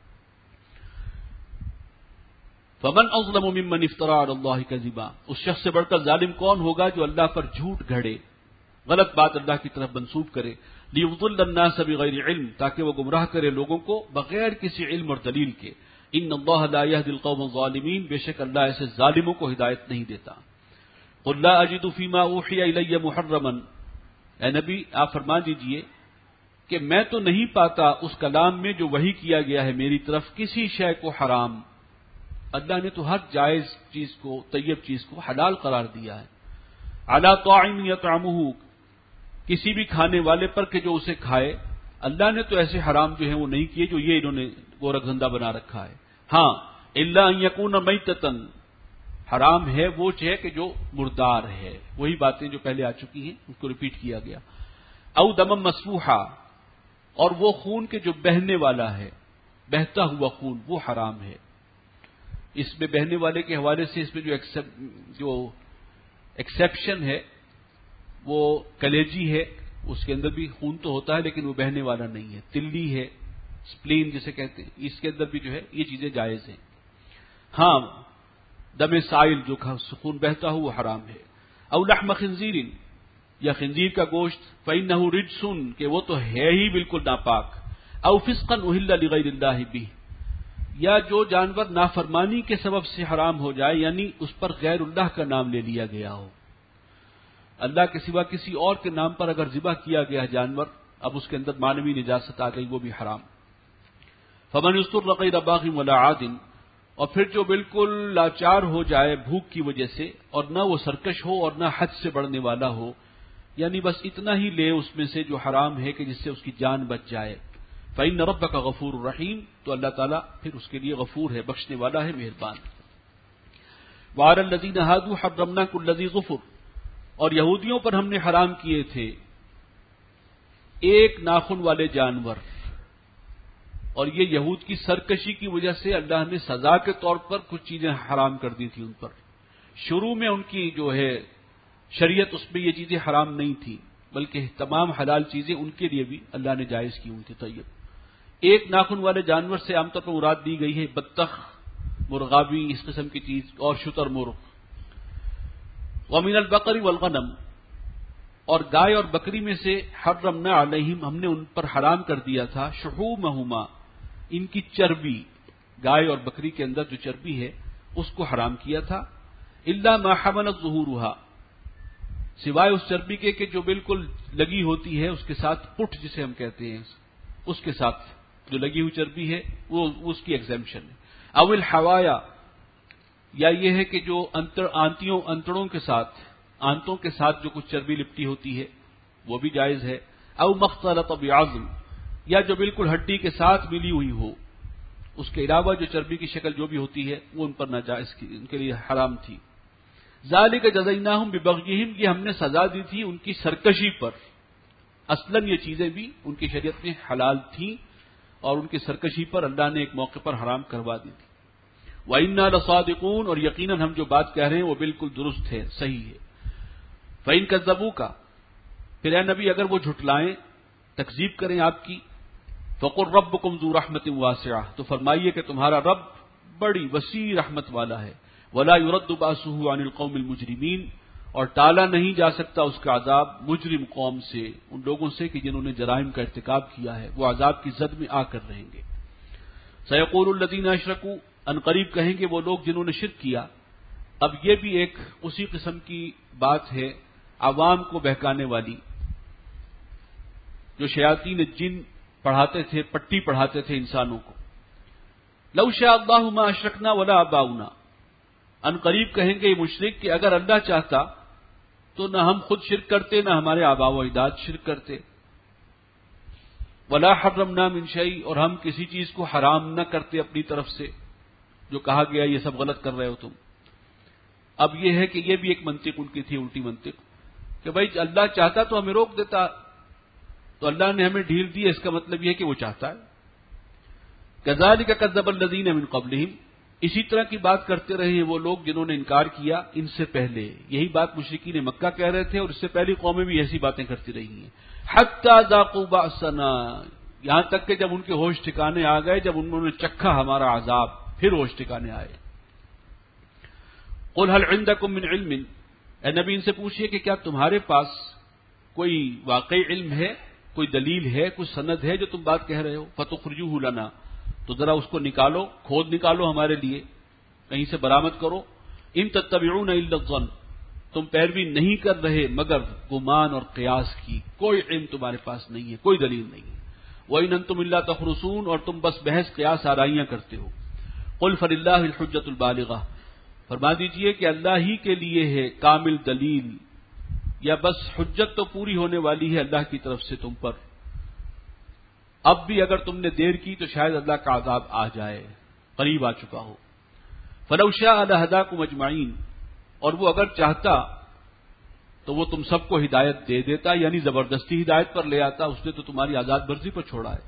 فمن اظلم ممن افترى على الله كذبا، اس شخص سے بڑھ کر ظالم کون ہوگا جو اللہ پر جھوٹ گھڑے۔ غلط بات اللہ کی طرف منسوب کرے، لیضل الناس بغیر علم، تاکہ وہ گمراہ کرے لوگوں کو بغیر کسی علم اور دلیل کے۔ ان اللہ لا یہدی القوم الظالمین، بے شک اللہ ایسے ظالموں کو ہدایت نہیں دیتا۔ قل لا اجد فیما اوحی الی محرما، اے نبی آپ فرما دیجئے کہ میں تو نہیں پاتا اس کلام میں جو وحی کیا گیا ہے میری طرف کسی شے کو حرام۔ اللہ نے تو ہر جائز چیز کو، طیب چیز کو حلال قرار دیا ہے۔ علی طاعم یطعمہ، کسی بھی کھانے والے پر کہ جو اسے کھائے، اللہ نے تو ایسے حرام جو ہیں وہ نہیں کیے جو یہ انہوں نے گورکھ دھندا بنا رکھا ہے۔ ہاں الا ان یکون میتۃ، حرام ہے وہ چیز کہ جو مردار ہے، وہی باتیں جو پہلے آ چکی ہیں ان کو ریپیٹ کیا گیا۔ او دما مسفوحا، اور وہ خون کے جو بہنے والا ہے، بہتا ہوا خون وہ حرام ہے۔ اس میں بہنے والے کے حوالے سے اس میں جو ایکسیپشن ہے وہ کلیجی ہے، اس کے اندر بھی خون تو ہوتا ہے لیکن وہ بہنے والا نہیں ہے۔ تلی ہے، سپلین جسے کہتے ہیں، اس کے اندر بھی جو ہے یہ چیزیں جائز ہیں۔ ہاں دم سائل جو خون بہتا ہو وہ حرام ہے۔ او لحم خنزیر، یا خنزیر کا گوشت، فإنه رجس، کہ وہ تو ہے ہی بالکل ناپاک۔ او فسقا اہل لغیر اللہ بہ، یا جو جانور نافرمانی کے سبب سے حرام ہو جائے، یعنی اس پر غیر اللہ کا نام لے لیا گیا ہو، اللہ کے سوا کسی اور کے نام پر اگر ذبح کیا گیا جانور، اب اس کے اندر معنوی نجاست آ گئی، وہ بھی حرام۔ فمن اضطر غیر باغ ولا عاد، اور پھر جو بالکل لاچار ہو جائے بھوک کی وجہ سے، اور نہ وہ سرکش ہو اور نہ حد سے بڑھنے والا ہو، یعنی بس اتنا ہی لے اس میں سے جو حرام ہے کہ جس سے اس کی جان بچ جائے، فإن ربک غفور رحیم، تو اللہ تعالیٰ پھر اس کے لیے غفور ہے، بخشنے والا ہے، مہربان۔ وعلی الذین ہادوا حرمنا کل ذی ظفر، اور یہودیوں پر ہم نے حرام کیے تھے ایک ناخن والے جانور، اور یہ یہود کی سرکشی کی وجہ سے اللہ نے سزا کے طور پر کچھ چیزیں حرام کر دی تھی ان پر۔ شروع میں ان کی جو ہے شریعت، اس میں یہ چیزیں حرام نہیں تھیں، بلکہ تمام حلال چیزیں ان کے لیے بھی اللہ نے جائز کی ہوئی تھی، طیب۔ ایک ناخن والے جانور سے عام طور پر مراد دی گئی ہے بطخ، مرغابی، اس قسم کی چیز، اور شتر مرغ۔ ومن البقر والغنم، اور گائے اور بکری میں سے حرمنا علیہم، ہم نے ان پر حرام کر دیا تھا، شحومہما، ان کی چربی، گائے اور بکری کے اندر جو چربی ہے اس کو حرام کیا تھا، الا ما حملت ظہورها، سوائے اس چربی کے کہ جو بالکل لگی ہوتی ہے اس کے ساتھ، پٹھ جسے ہم کہتے ہیں، اس کے ساتھ جو لگی ہوئی چربی ہے وہ اس کی ایگزیمپشن ہے۔ او الحوایا، یا یہ ہے کہ جو انتڑوں کے ساتھ، آنتوں کے ساتھ جو کچھ چربی لپٹی ہوتی ہے وہ بھی جائز ہے۔ او مختلط بعظم، یا جو بالکل ہڈی کے ساتھ ملی ہوئی ہو، اس کے علاوہ جو چربی کی شکل جو بھی ہوتی ہے وہ ان پر ناجائز، ان کے لیے حرام تھی۔ ذالک جزیناہم ببغیہم، یہ ہم نے سزا دی تھی ان کی سرکشی پر، اصلاً یہ چیزیں بھی ان کی شریعت میں حلال تھیں اور ان کی سرکشی پر اللہ نے ایک موقع پر حرام کروا دی تھی۔ وَإِنَّا لَصَادِقُونَ، اور یقیناً ہم جو بات کہہ رہے ہیں وہ بالکل درست ہے، صحیح ہے۔ فَإِن كَذَّبُوكَ، پھر اے نبی اگر وہ جھٹلائیں، تکذیب کریں آپ کی، فَقُلْ رَبُّكُمْ ذُو رَحْمَةٍ وَاسِعَةٍ، تو فرمائیے کہ تمہارا رب بڑی وسیع رحمت والا ہے، وَلَا يُرَدُّ بَأْسُهُ عَنِ الْقَوْمِ الْمُجْرِمِينَ، اور ٹالا نہیں جا سکتا اس کا عذاب مجرم قوم سے، ان لوگوں سے کہ جنہوں نے جرائم کا ارتکاب کیا ہے، وہ عذاب کی زد میں آ کر رہیں گے۔ سَيَقُولُ الَّذِينَ أَشْرَكُوا، ان قریب کہیں گے وہ لوگ جنہوں نے شرک کیا۔ اب یہ بھی ایک اسی قسم کی بات ہے عوام کو بہکانے والی، جو شیاطین جن پڑھاتے تھے، پٹی پڑھاتے تھے انسانوں کو۔ لو شاء اللہ ما اشرکنا ولا آباؤنا، ان قریب کہیں گے یہ مشرک کہ اگر اللہ چاہتا تو نہ ہم خود شرک کرتے، نہ ہمارے آباء و اجداد شرک کرتے۔ ولا حرمنا من شیء، اور ہم کسی چیز کو حرام نہ کرتے اپنی طرف سے، جو کہا گیا یہ سب غلط کر رہے ہو تم۔ اب یہ ہے کہ یہ بھی ایک منطق ان کی تھی، الٹی منطق، کہ بھائی اللہ چاہتا تو ہمیں روک دیتا، تو اللہ نے ہمیں ڈھیل دی، اس کا مطلب یہ ہے کہ وہ چاہتا ہے۔ کذالک کذب الذین من قبلہم، اسی طرح کی بات کرتے رہے ہیں وہ لوگ جنہوں نے انکار کیا ان سے پہلے، یہی بات مشرکین مکہ کہہ رہے تھے اور اس سے پہلی قومیں بھی ایسی باتیں کرتی رہی ہیں۔ حتی ذاقوا بأسنا، یہاں تک کہ جب ان کے ہوش ٹھکانے آ گئے، جب انہوں نے چکھا ہمارا عذاب، پھر ہوش ٹھکانے آئے۔ قل هل عندکم من علم، اے نبی ان سے پوچھئے کہ کیا تمہارے پاس کوئی واقعی علم ہے، کوئی دلیل ہے، کوئی سند ہے جو تم بات کہہ رہے ہو؟ فتخرجوہ لنا، تو ذرا اس کو نکالو، کھود نکالو ہمارے لیے، کہیں سے برآمد کرو۔ ان تتبعون الا الظن، تم پیروی نہیں کر رہے مگر گمان اور قیاس کی، کوئی علم تمہارے پاس نہیں ہے، کوئی دلیل نہیں ہے۔ وَإِنْ أَنْتُمْ إِلَّا تَخْرُصُونَ، اور تم بس بحث قیاس آرائیاں کرتے ہو۔ قُلْ فَلِلَّهِ الْحُجَّةُ الْبَالِغَةُ، فرما دیجئے کہ اللہ ہی کے لیے ہے کامل دلیل، یا بس حجت تو پوری ہونے والی ہے اللہ کی طرف سے تم پر۔ اب بھی اگر تم نے دیر کی تو شاید اللہ کا عذاب آ جائے، قریب آ چکا ہو۔ فَلَوْ شَاءَ لَهَدَاكُمْ أَجْمَعِينَ، اور وہ اگر چاہتا تو وہ تم سب کو ہدایت دے دیتا، یعنی زبردستی ہدایت پر لے آتا، اس نے تو تمہاری آزاد مرضی پر چھوڑا ہے۔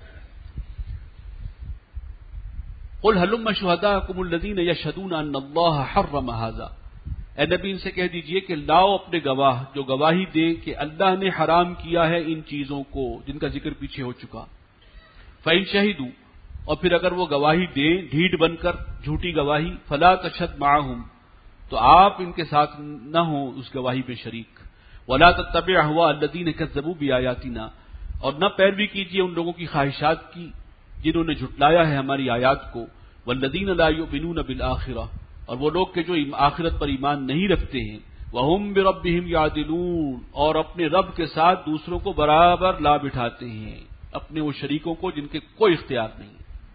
قُلْ هَلُمَّ شُهَدَاءَكُمُ الَّذِينَ يَشْهَدُونَ أَنَّ اللَّهَ حَرَّمَ هَذَا، اے نبی ان سے کہہ دیجئے کہ لاؤ اپنے گواہ جو گواہی دیں کہ اللہ نے حرام کیا ہے ان چیزوں کو جن کا ذکر پیچھے ہو چکا۔ فَإِن شَهِدُوا، اور پھر اگر وہ گواہی دیں ڈھیٹ بن کر جھوٹی گواہی، فَلَا تَشْهَدْ مَعَهُمْ، تو آپ ان کے ساتھ نہ ہوں اس گواہی میں شریک۔ وَلَا تَتَّبِعْ أَهْوَاءَ الَّذِينَ كَذَّبُوا بِآيَاتِنَا، اور نہ پیروی کیجیے ان لوگوں کی خواہشات کی جنہوں نے جھٹلایا ہے ہماری آیات کو۔ وَالَّذِينَ لَا يُؤْمِنُونَ بِالْآخِرَةِ، اور وہ لوگ کہ جو آخرت پر ایمان نہیں رکھتے ہیں۔ وَهُمْ بِرَبِّهِمْ يَعْدِلُونَ، اور اپنے رب کے ساتھ دوسروں کو برابر لا بٹھاتے ہیں، اپنے وہ شریکوں کو جن کے کوئی اختیار نہیں۔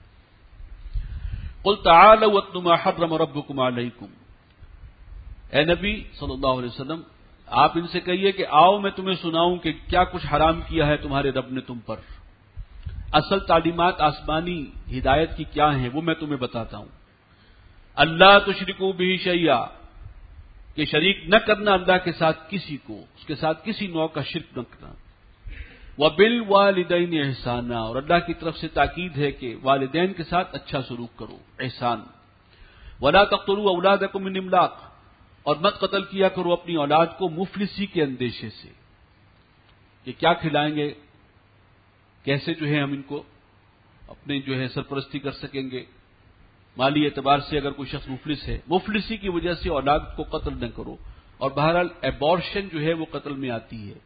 قُلْ تَعَالَوْا وَاتْلُوا مَا حَرَّمَ رَبُّكُمْ عَلَيْكُمْ، اے نبی صلی اللہ علیہ وسلم آپ ان سے کہیے کہ آؤ میں تمہیں سناؤں کہ کیا کچھ حرام کیا ہے تمہارے رب نے تم پر۔ اصل تعلیمات آسمانی ہدایت کی کیا ہیں وہ میں تمہیں بتاتا ہوں۔ اللہ تشرکوا بہ شیئا، کہ شریک نہ کرنا اللہ کے ساتھ کسی کو، اس کے ساتھ کسی نوع کا شرک نہ کرنا۔ وَبِالْوَالِدَيْنِ احسانا، اور اللہ کی طرف سے تاکید ہے کہ والدین کے ساتھ اچھا سلوک کرو، احسان۔ وَلَا تَقْتُلُوا أَوْلَادَكُمْ مِنْ إِمْلَاقٍ، اور مت قتل کیا کرو اپنی اولاد کو مفلسی کے اندیشے سے، کہ کیا کھلائیں گے، کیسے جو ہے ہم ان کو اپنے جو ہے سرپرستی کر سکیں گے۔ مالی اعتبار سے اگر کوئی شخص مفلس ہے، مفلسی کی وجہ سے اولاد کو قتل نہ کرو۔ اور بہرحال ایبورشن جو ہے وہ قتل میں آتی ہے،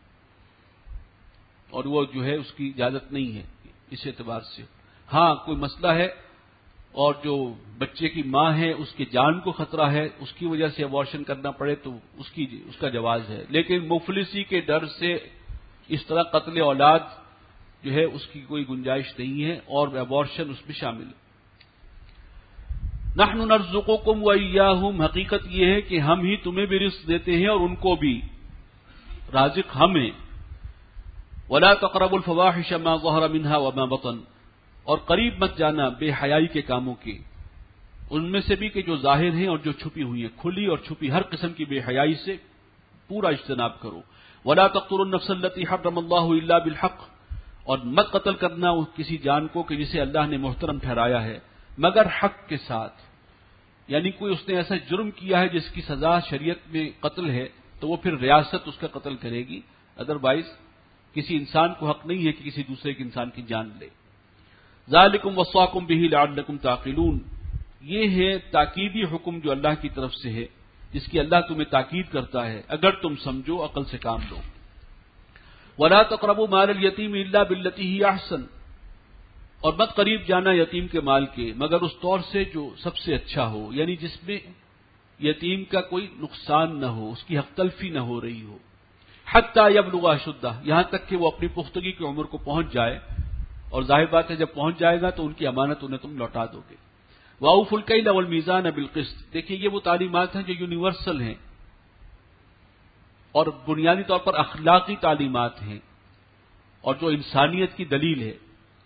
اور وہ جو ہے اس کی اجازت نہیں ہے اس اعتبار سے۔ ہاں کوئی مسئلہ ہے اور جو بچے کی ماں ہے اس کی جان کو خطرہ ہے، اس کی وجہ سے ایبورشن کرنا پڑے تو اس کا جواز ہے، لیکن مفلسی کے ڈر سے اس طرح قتل اولاد جو ہے اس کی کوئی گنجائش نہیں ہے، اور ایبورشن اس میں شامل ہے۔ نحن نرزقکم وإیاہم، حقیقت یہ ہے کہ ہم ہی تمہیں بھی رزق دیتے ہیں اور ان کو بھی، رازق ہم ہیں۔ ولا تقربوا الفواحش ما ظهر منها وما بطن، اور قریب مت جانا بے حیائی کے کاموں کے، ان میں سے بھی کہ جو ظاہر ہیں اور جو چھپی ہوئی ہیں، کھلی اور چھپی ہر قسم کی بے حیائی سے پورا اجتناب کرو۔ ولا تقتلوا النفس التي حرم الله الا بالحق، اور مت قتل کرنا کسی جان کو کہ جسے اللہ نے محترم ٹھہرایا ہے مگر حق کے ساتھ، یعنی کوئی اس نے ایسا جرم کیا ہے جس کی سزا شریعت میں قتل ہے تو وہ پھر ریاست اس کا قتل کرے گی، ادروائز کسی انسان کو حق نہیں ہے کہ کسی دوسرے کے انسان کی جان لے۔ ذالکم وصاکم بہ لعلکم تعقلون، یہ ہے تاکیدی حکم جو اللہ کی طرف سے ہے جس کی اللہ تمہیں تاکید کرتا ہے اگر تم سمجھو، عقل سے کام لو۔ ولا تقربوا مال الیتیم الا بالتی ہی احسن، اور مت قریب جانا یتیم کے مال کے مگر اس طور سے جو سب سے اچھا ہو، یعنی جس میں یتیم کا کوئی نقصان نہ ہو، اس کی حق تلفی نہ ہو رہی ہو۔ حتی یبلغ اشدہ، یہاں تک کہ وہ اپنی پختگی کی عمر کو پہنچ جائے، اور ظاہر بات ہے جب پہنچ جائے گا تو ان کی امانت انہیں تم لوٹا دو گے۔ وَأَوْفُوا الْكَيْلَ وَالْمِيزَانَ بِالْقِسْطِ، دیکھیے یہ وہ تعلیمات ہیں جو یونیورسل ہیں اور بنیادی طور پر اخلاقی تعلیمات ہیں اور جو انسانیت کی دلیل ہے۔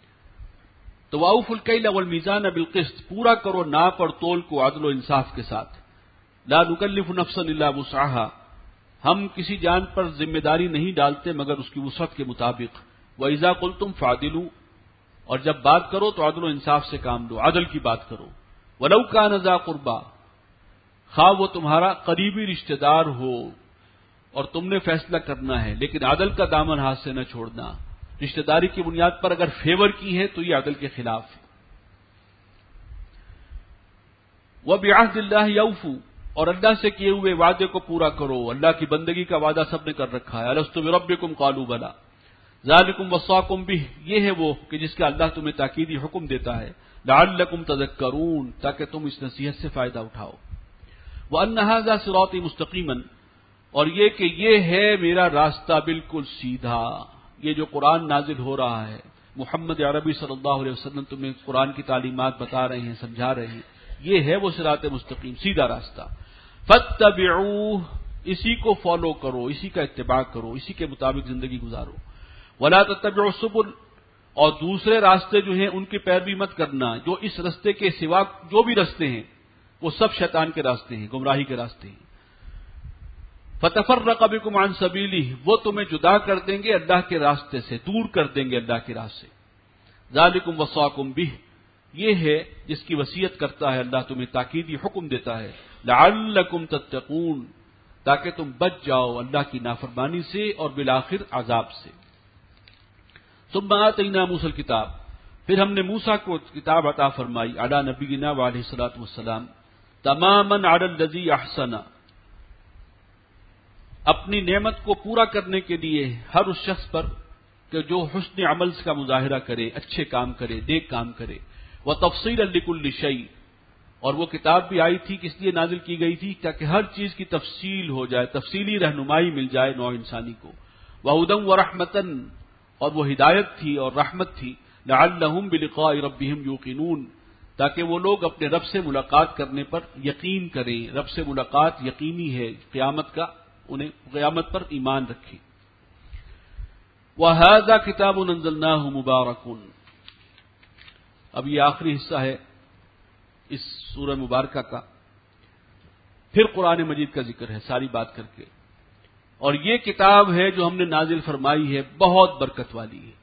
تو وَأَوْفُوا الْكَيْلَ وَالْمِيزَانَ بِالْقِسْطِ، پورا کرو ناپ اور تول کو عدل و انصاف کے ساتھ۔ لَا نُكَلِّفُ نَفْسًا إِلَّا وُسْعَهَا، ہم کسی جان پر ذمہ داری نہیں ڈالتے مگر اس کی وسعت کے مطابق۔ وَإِذَا قُلْتُمْ فَعْدِلُوا، اور جب بات کرو تو عدل و انصاف سے کام لو، عدل کی بات کرو۔ وَلَوْ كَانَ ذَا قُرْبَىٰ، خواہ وہ تمہارا قریبی رشتہ دار ہو اور تم نے فیصلہ کرنا ہے، لیکن عدل کا دامن ہاتھ سے نہ چھوڑنا۔ رشتہ داری کی بنیاد پر اگر فیور کی ہے تو یہ عدل کے خلاف ہے۔ وَبِعَهْدِ اللَّهِ يَوْفُوا، اور اللہ سے کیے ہوئے وعدے کو پورا کرو، اللہ کی بندگی کا وعدہ سب نے کر رکھا ہے۔ الست بربکم قالوا بلی ذالکم وصاکم بہ، یہ ہے وہ کہ جس کا اللہ تمہیں تاکیدی حکم دیتا ہے، لعلکم تذکرون، تاکہ تم اس نصیحت سے فائدہ اٹھاؤ۔ وان ھذا صراطی مستقیما، اور یہ کہ یہ ہے میرا راستہ بالکل سیدھا، یہ جو قرآن نازل ہو رہا ہے، محمد عربی صلی اللہ علیہ وسلم تمہیں قرآن کی تعلیمات بتا رہے ہیں، سمجھا رہے ہیں، یہ ہے وہ صراط مستقیم، سیدھا راستہ۔ فاتبعوہ، اسی کو فالو کرو، اسی کا اتباع کرو، اسی کے مطابق زندگی گزارو۔ ولا تتبعوا السبل، اور دوسرے راستے جو ہیں ان کی پیروی مت کرنا، جو اس راستے کے سوا جو بھی راستے ہیں وہ سب شیطان کے راستے ہیں، گمراہی کے راستے ہیں۔ فتفرق بکم عن سبیلہ، وہ تمہیں جدا کر دیں گے اللہ کے راستے سے، دور کر دیں گے اللہ کے راستے سے۔ ذالکم وصاکم بہ، یہ ہے جس کی وصیت کرتا ہے اللہ، تمہیں تاکیدی حکم دیتا ہے، لعلکم تتقون، تاکہ تم بچ جاؤ اللہ کی نافرمانی سے اور بالآخر عذاب سے۔ ثم آتینا موسیٰ الکتاب، پھر ہم نے موسیٰ کو کتاب عطا فرمائی، علی نبینا وعلیہ الصلاۃ والسلام، تماما علی الذی احسن، اپنی نعمت کو پورا کرنے کے لیے ہر اس شخص پر کہ جو حسن عمل کا مظاہرہ کرے، اچھے کام کرے، نیک کام کرے، وتفصیلا لکل شیء، اور وہ کتاب بھی آئی تھی کس لیے نازل کی گئی تھی؟ تاکہ ہر چیز کی تفصیل ہو جائے، تفصیلی رہنمائی مل جائے نوع انسانی کو، وہدی ورحمۃ، اور وہ ہدایت تھی اور رحمت تھی، لعلہم بلقاء ربہم یوقنون، تاکہ وہ لوگ اپنے رب سے ملاقات کرنے پر یقین کریں، رب سے ملاقات یقینی ہے، قیامت کا انہیں قیامت پر ایمان رکھیں۔ وَهَذَا كِتَابٌ أَنزَلْنَاهُ مُبَارَكٌ، اب یہ آخری حصہ ہے اس سورہ مبارکہ کا، پھر قرآن مجید کا ذکر ہے ساری بات کر کے، اور یہ کتاب ہے جو ہم نے نازل فرمائی ہے، بہت برکت والی ہے۔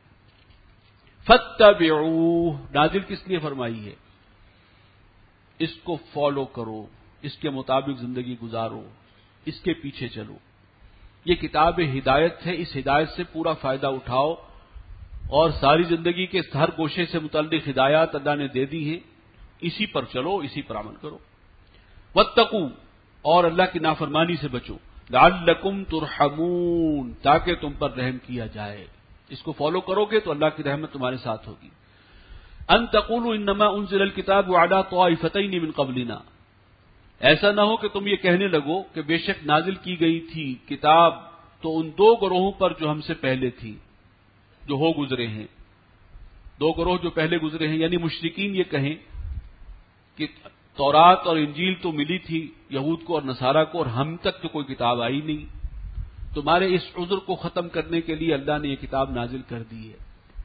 فاتبعوہ، نازل کس لیے فرمائی ہے؟ اس کو فالو کرو، اس کے مطابق زندگی گزارو، اس کے پیچھے چلو۔ یہ کتاب ہدایت ہے، اس ہدایت سے پورا فائدہ اٹھاؤ، اور ساری زندگی کے ہر گوشے سے متعلق ہدایات اللہ نے دے دی ہیں، اسی پر چلو، اسی پر عمل کرو۔ واتقوا، اور اللہ کی نافرمانی سے بچو، لعلکم ترحمون، تاکہ تم پر رحم کیا جائے۔ اس کو فالو کرو گے تو اللہ کی رحمت تمہارے ساتھ ہوگی۔ ان تقولوا انما انزل الكتاب على طائفتين من قبلنا، ایسا نہ ہو کہ تم یہ کہنے لگو کہ بے شک نازل کی گئی تھی کتاب تو ان دو گروہوں پر جو ہم سے پہلے تھی، جو ہو گزرے ہیں، دو گروہ جو پہلے گزرے ہیں، یعنی مشرکین یہ کہیں کہ تورات اور انجیل تو ملی تھی یہود کو اور نصارہ کو، اور ہم تک تو کوئی کتاب آئی نہیں، تمہارے اس عذر کو ختم کرنے کے لیے اللہ نے یہ کتاب نازل کر دی ہے۔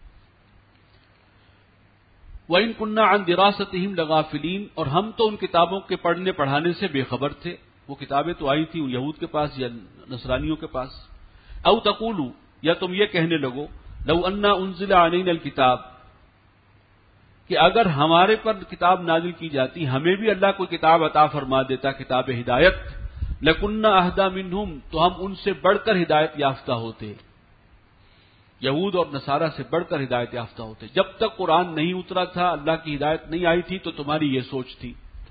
وَإِن كُنَّا عَن دِرَاسَتِهِمْ لَغَافِلِينَ، اور ہم تو ان کتابوں کے پڑھنے پڑھانے سے بے خبر تھے، وہ کتابیں تو آئی تھیں یہود کے پاس یا نصرانیوں کے پاس۔ او تقولوا، یا تم یہ کہنے لگو، لو انا انزل علینا الکتاب، کہ اگر ہمارے پر کتاب نازل کی جاتی، ہمیں بھی اللہ کوئی کتاب عطا فرما دیتا، کتاب ہدایت، لَكُنَّا أَهْدَىٰ مِنْهُمْ، تو ہم ان سے بڑھ کر ہدایت یافتہ ہوتے، یہود اور نصارہ سے بڑھ کر ہدایت یافتہ ہوتے۔ جب تک قرآن نہیں اترا تھا، اللہ کی ہدایت نہیں آئی تھی، تو تمہاری یہ سوچ تھی۔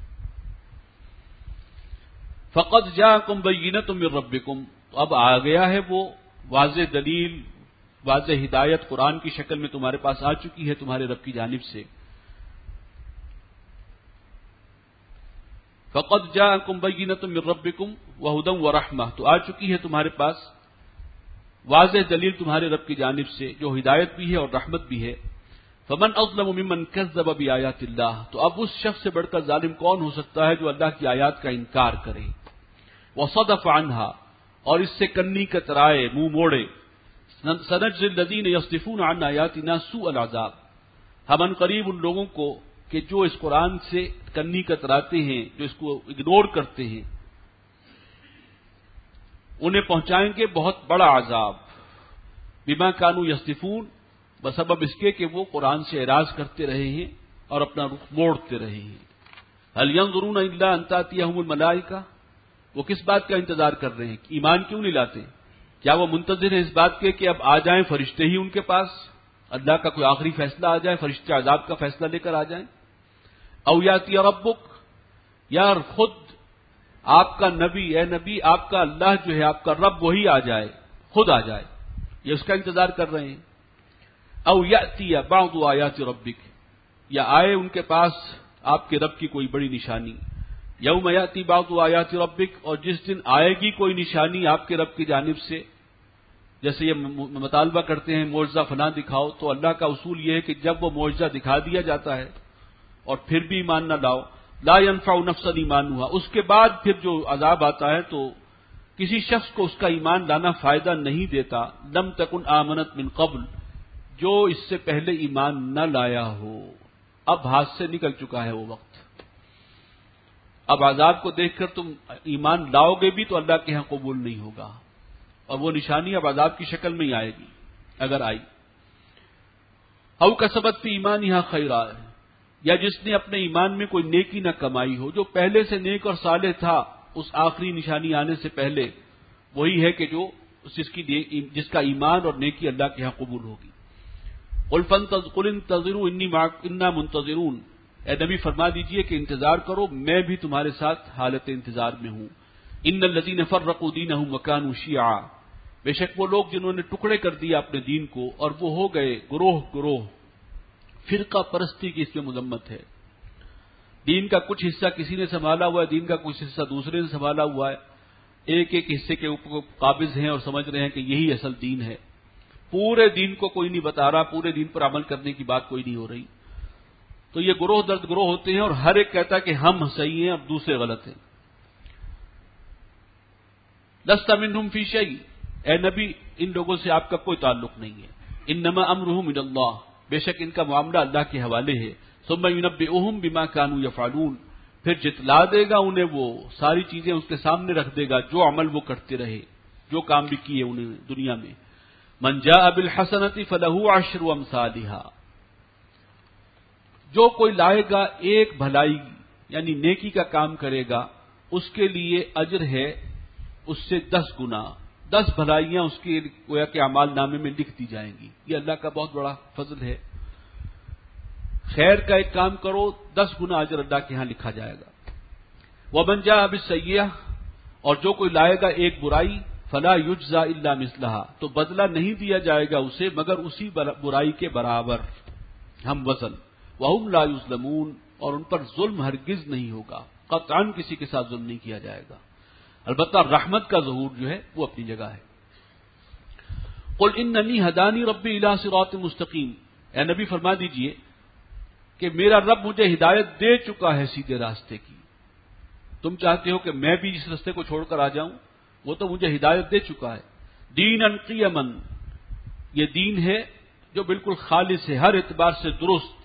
فَقَدْ جَاءَكُمْ بَيِّنَةٌ مِّن رَّبِّكُمْ، تو اب آ گیا ہے وہ واضح دلیل، واضح ہدایت قرآن کی شکل میں تمہارے پاس آ چکی ہے تمہارے رب کی جانب سے۔ فَقَدْ جَاءَكُمْ بَيِّنَةٌ مِّن رَّبِّكُمْ وَهُدًى وَرَحْمَةٌ، تو آ چکی ہے تمہارے پاس واضح دلیل تمہارے رب کی جانب سے، جو ہدایت بھی ہے اور رحمت بھی ہے۔ فَمَنْ أَظْلَمُ مِمَّنْ كَذَّبَ بِآيَاتِ اللَّهِ، تو اب اس شخص سے بڑھ کر ظالم کون ہو سکتا ہے جو اللہ کی آیات کا انکار کرے، وَصَدَفَ عَنْهَا، اور اس سے کنی کترائے، منہ موڑے۔ سَنَجْزِي الَّذِينَ يَصْدِفُونَ عَنْ آيَاتِنَا سُوءَ الْعَذَابِ، ہم ان قریب ان لوگوں کو کہ جو اس قرآن سے کنی کتراتے ہیں، جو اس کو اگنور کرتے ہیں، انہیں پہنچائیں گے بہت بڑا عذاب، بما کانوا یصدفون، بسبب اس کے کہ وہ قرآن سے اعراض کرتے رہے ہیں اور اپنا رخ موڑتے رہے ہیں۔ هل ينظرون الا ان تاتيهم الملائکہ، وہ کس بات کا انتظار کر رہے ہیں؟ ایمان کیوں نہیں لاتے؟ کیا وہ منتظر ہیں اس بات کے کہ اب آ جائیں فرشتے ہی ان کے پاس، اللہ کا کوئی آخری فیصلہ آ جائے، فرشتے عذاب کا فیصلہ لے کر آ جائیں؟ او یاتی ربک، یا خود آپ کا نبی، اے نبی آپ کا اللہ جو ہے، آپ کا رب وہی آ جائے، خود آ جائے، یہ اس کا انتظار کر رہے ہیں۔ او یاتی بعض آیات ربک، یا آئے ان کے پاس آپ کے رب کی کوئی بڑی نشانی۔ یوم یاتی بعض آیات ربک، اور جس دن آئے گی کوئی نشانی آپ کے رب کی جانب سے، جیسے یہ مطالبہ کرتے ہیں معجزہ فلاں دکھاؤ، تو اللہ کا اصول یہ ہے کہ جب وہ معجزہ دکھا دیا جاتا ہے اور پھر بھی ایمان نہ لاؤ، لا ينفع نفسا ایمانها، اس کے بعد پھر جو عذاب آتا ہے تو کسی شخص کو اس کا ایمان لانا فائدہ نہیں دیتا، لم تکن آمنت من قبل، جو اس سے پہلے ایمان نہ لایا ہو۔ اب ہاتھ سے نکل چکا ہے وہ وقت، اب عذاب کو دیکھ کر تم ایمان لاؤ گے بھی تو اللہ کے ہاں قبول نہیں ہوگا، اور وہ نشانی اب عذاب کی شکل میں ہی آئے گی اگر آئی۔ او کسبت فی ایمانہا خیرا، یا جس نے اپنے ایمان میں کوئی نیکی نہ کمائی ہو، جو پہلے سے نیک اور صالح تھا اس آخری نشانی آنے سے پہلے، وہی ہے کہ جو جس کا ایمان اور نیکی اللہ کے ہاں قبول ہوگی۔ قل انتظروا انا منتظرون، اے نبی فرما دیجئے کہ انتظار کرو، میں بھی تمہارے ساتھ حالت انتظار میں ہوں۔ ان الذین فرقوا دینہم وکانوا شیعا، بے شک وہ لوگ جنہوں نے ٹکڑے کر دیا اپنے دین کو اور وہ ہو گئے گروہ گروہ، فرقہ پرستی کی اس میں مذمت ہے۔ دین کا کچھ حصہ کسی نے سنبھالا ہوا ہے، دین کا کچھ حصہ دوسرے نے سنبھالا ہوا ہے، ایک ایک حصے کے اوپر قابض ہیں اور سمجھ رہے ہیں کہ یہی اصل دین ہے۔ پورے دین کو کوئی نہیں بتا رہا، پورے دین پر عمل کرنے کی بات کوئی نہیں ہو رہی، تو یہ گروہ درد گروہ ہوتے ہیں اور ہر ایک کہتا ہے کہ ہم صحیح ہیں اور دوسرے غلط ہیں۔ لست منہم فی شیء، اے نبی ان لوگوں سے آپ کا کوئی تعلق نہیں ہے۔ انما امرهم من اللہ، بے شک ان کا معاملہ اللہ کے حوالے ہے۔ ثم ينبئهم بما كانوا يفعلون، پھر جتلا دے گا انہیں وہ ساری چیزیں اس کے سامنے رکھ دے گا جو عمل وہ کرتے رہے، جو کام بھی کیے انہیں دنیا میں۔ من جاء بالحسنة فله عشر امثالها، جو کوئی لائے گا ایک بھلائی یعنی نیکی کا کام کرے گا، اس کے لیے اجر ہے اس سے 10 گنا، 10 بھلائیاں اس کے گویا کہ اعمال نامے میں لکھ دی جائیں گی۔ یہ اللہ کا بہت بڑا فضل ہے، خیر کا ایک کام کرو 10 گنا اجر اللہ کے ہاں لکھا جائے گا۔ ومن جاء بالسیئہ، اور جو کوئی لائے گا ایک برائی، فلا یجزا الا مثلها، تو بدلہ نہیں دیا جائے گا اسے مگر اسی برائی کے برابر، ہم وزن۔ وہم لا یظلمون، اور ان پر ظلم ہرگز نہیں ہوگا، قطعاً کسی کے ساتھ ظلم نہیں کیا جائے گا۔ البتہ رحمت کا ظہور جو ہے وہ اپنی جگہ ہے۔ قل اننی ہدانی ربی الی صراط مستقیم، اے نبی فرما دیجئے کہ میرا رب مجھے ہدایت دے چکا ہے سیدھے راستے کی۔ تم چاہتے ہو کہ میں بھی اس راستے کو چھوڑ کر آ جاؤں، وہ تو مجھے ہدایت دے چکا ہے۔ دینا قیما، یہ دین ہے جو بالکل خالص ہے، ہر اعتبار سے درست۔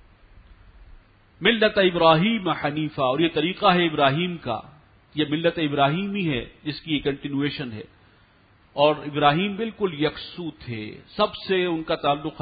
ملت ابراہیم حنیفہ، اور یہ طریقہ ہے ابراہیم کا، یہ ملت ابراہیمی ہے جس کی یہ کنٹینویشن ہے، اور ابراہیم بالکل یکسو تھے، سب سے ان کا تعلق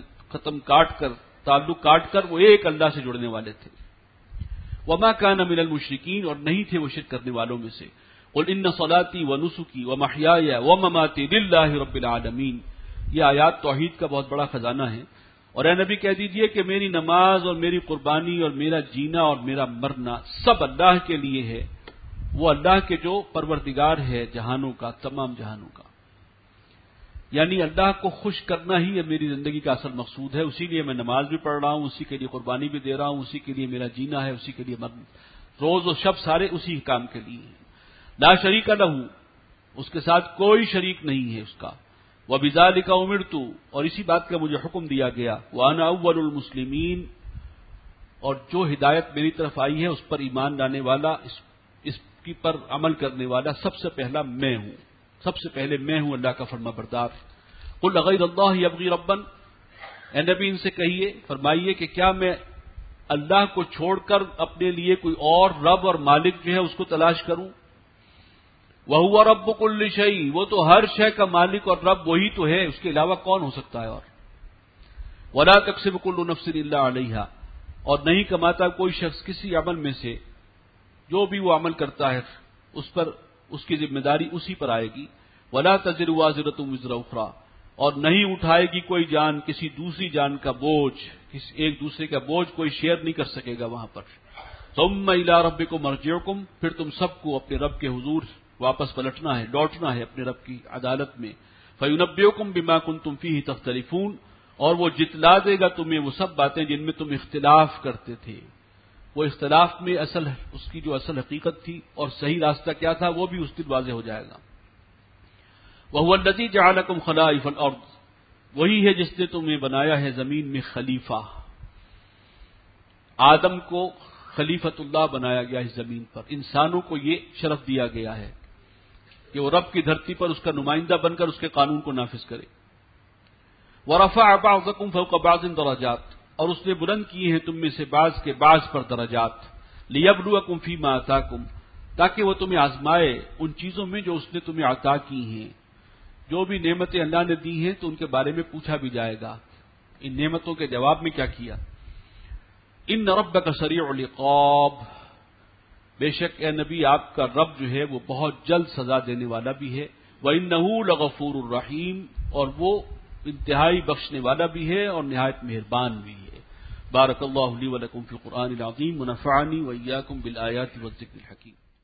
تعلق کاٹ کر وہ ایک اللہ سے جڑنے والے تھے۔ وما کان من المشرکین، اور نہیں تھے وہ شرک کرنے والوں میں سے۔ قل ان صلاتی ونسکی ومحیای ومماتی للہ رب العالمین، یہ آیات توحید کا بہت بڑا خزانہ ہے۔ اور اے نبی کہہ دیجئے کہ میری نماز اور میری قربانی اور میرا جینا اور میرا مرنا سب اللہ کے لیے ہے، وہ اللہ کے جو پروردگار ہے جہانوں کا، تمام جہانوں کا، یعنی اللہ کو خوش کرنا ہی میری زندگی کا اصل مقصود ہے، اسی لیے میں نماز بھی پڑھ رہا ہوں، اسی کے لیے قربانی بھی دے رہا ہوں، اسی کے لیے میرا جینا ہے، اسی کے لیے مرنا، روز و شب سارے اسی کام کے لیے ہیں۔ لا شریک لہ، اس کے ساتھ کوئی شریک نہیں ہے اس کا۔ وبذالک امرت، اور اسی بات کا مجھے حکم دیا گیا۔ وانا اول المسلمین، اور جو ہدایت میری طرف آئی ہے اس پر ایمان لانے والا، اس کی پر عمل کرنے والا سب سے پہلا میں ہوں، سب سے پہلے میں ہوں اللہ کا فرما بردار۔ قل غیر اللہ یبغی ربا، اے نبی ان سے کہیے، فرمائیے کہ کیا میں اللہ کو چھوڑ کر اپنے لیے کوئی اور رب اور مالک جو ہے اس کو تلاش کروں؟ وَهُوَ رَبُّ كُلِّ شَيْءٍ، وہ تو ہر شے کا مالک اور رب وہی تو ہے، اس کے علاوہ کون ہو سکتا ہے؟ اور وَلَا تَكْسِبُ كُلُّ نَفْسٍ إِلَّا عَلَيْهَا، اور نہیں کماتا کوئی شخص کسی عمل میں سے، جو بھی وہ عمل کرتا ہے اس پر اس کی ذمہ داری اسی پر آئے گی۔ وَلَا تَزِرُ وَازِرَةٌ وِزْرَ أُخْرَىٰ، اور نہیں اٹھائے گی کوئی جان کسی دوسری جان کا بوجھ، ایک دوسرے کا بوجھ کوئی شیئر نہیں کر سکے گا وہاں پر۔ ثم الی ربکم مرجعکم، پھر تم سب کو اپنے رب کے حضور واپس پلٹنا ہے، لوٹنا ہے اپنے رب کی عدالت میں. فینبئکم بما کنتم فیہ تختلفون، اور وہ جتلا دے گا تمہیں وہ سب باتیں جن میں تم اختلاف کرتے تھے. وہ اختلاف میں اس کی جو اصل حقیقت تھی اور صحیح راستہ کیا تھا وہ بھی اس دن واضح ہو جائے گا. وَهُوَ الَّذِي جَعَلَكُمْ خَلَائِفَ الْأَرْضِ، وہی ہے جس نے تمہیں بنایا ہے زمین میں خلیفہ. آدم کو خلیفۃ اللہ بنایا گیا اس زمین پر. انسانوں کو یہ شرف دیا گیا ہے کہ وہ رب کی دھرتی پر اس کا نمائندہ بن کر اس کے قانون کو نافذ کرے. وَرَفَعَ بَعْضَكُمْ فَوْقَ بَعْضٍ دَرَجَاتٍ، اور اس نے بلند کیے ہیں تم میں سے بعض کے بعض پر درجات. لِيَبْلُوَكُمْ فِي مَا آتَاكُمْ، تاکہ وہ تمہیں آزمائے ان چیزوں میں جو اس نے تمہیں عطا کی ہیں. جو بھی نعمتیں اللہ نے دی ہیں تو ان کے بارے میں پوچھا بھی جائے گا ان نعمتوں کے جواب میں کیا کیا. ان ربک سریع العقاب، بے شک اے نبی آپ کا رب جو ہے وہ بہت جلد سزا دینے والا بھی ہے. وَإِنَّهُ لَغَفُورٌ الرحیم، اور وہ انتہائی بخشنے والا بھی ہے اور نہایت مہربان بھی ہے. بارک اللہ لی ولکم فی القرآن العظیم ونفعنی وإیاکم بالآیات والذکر الحکیم.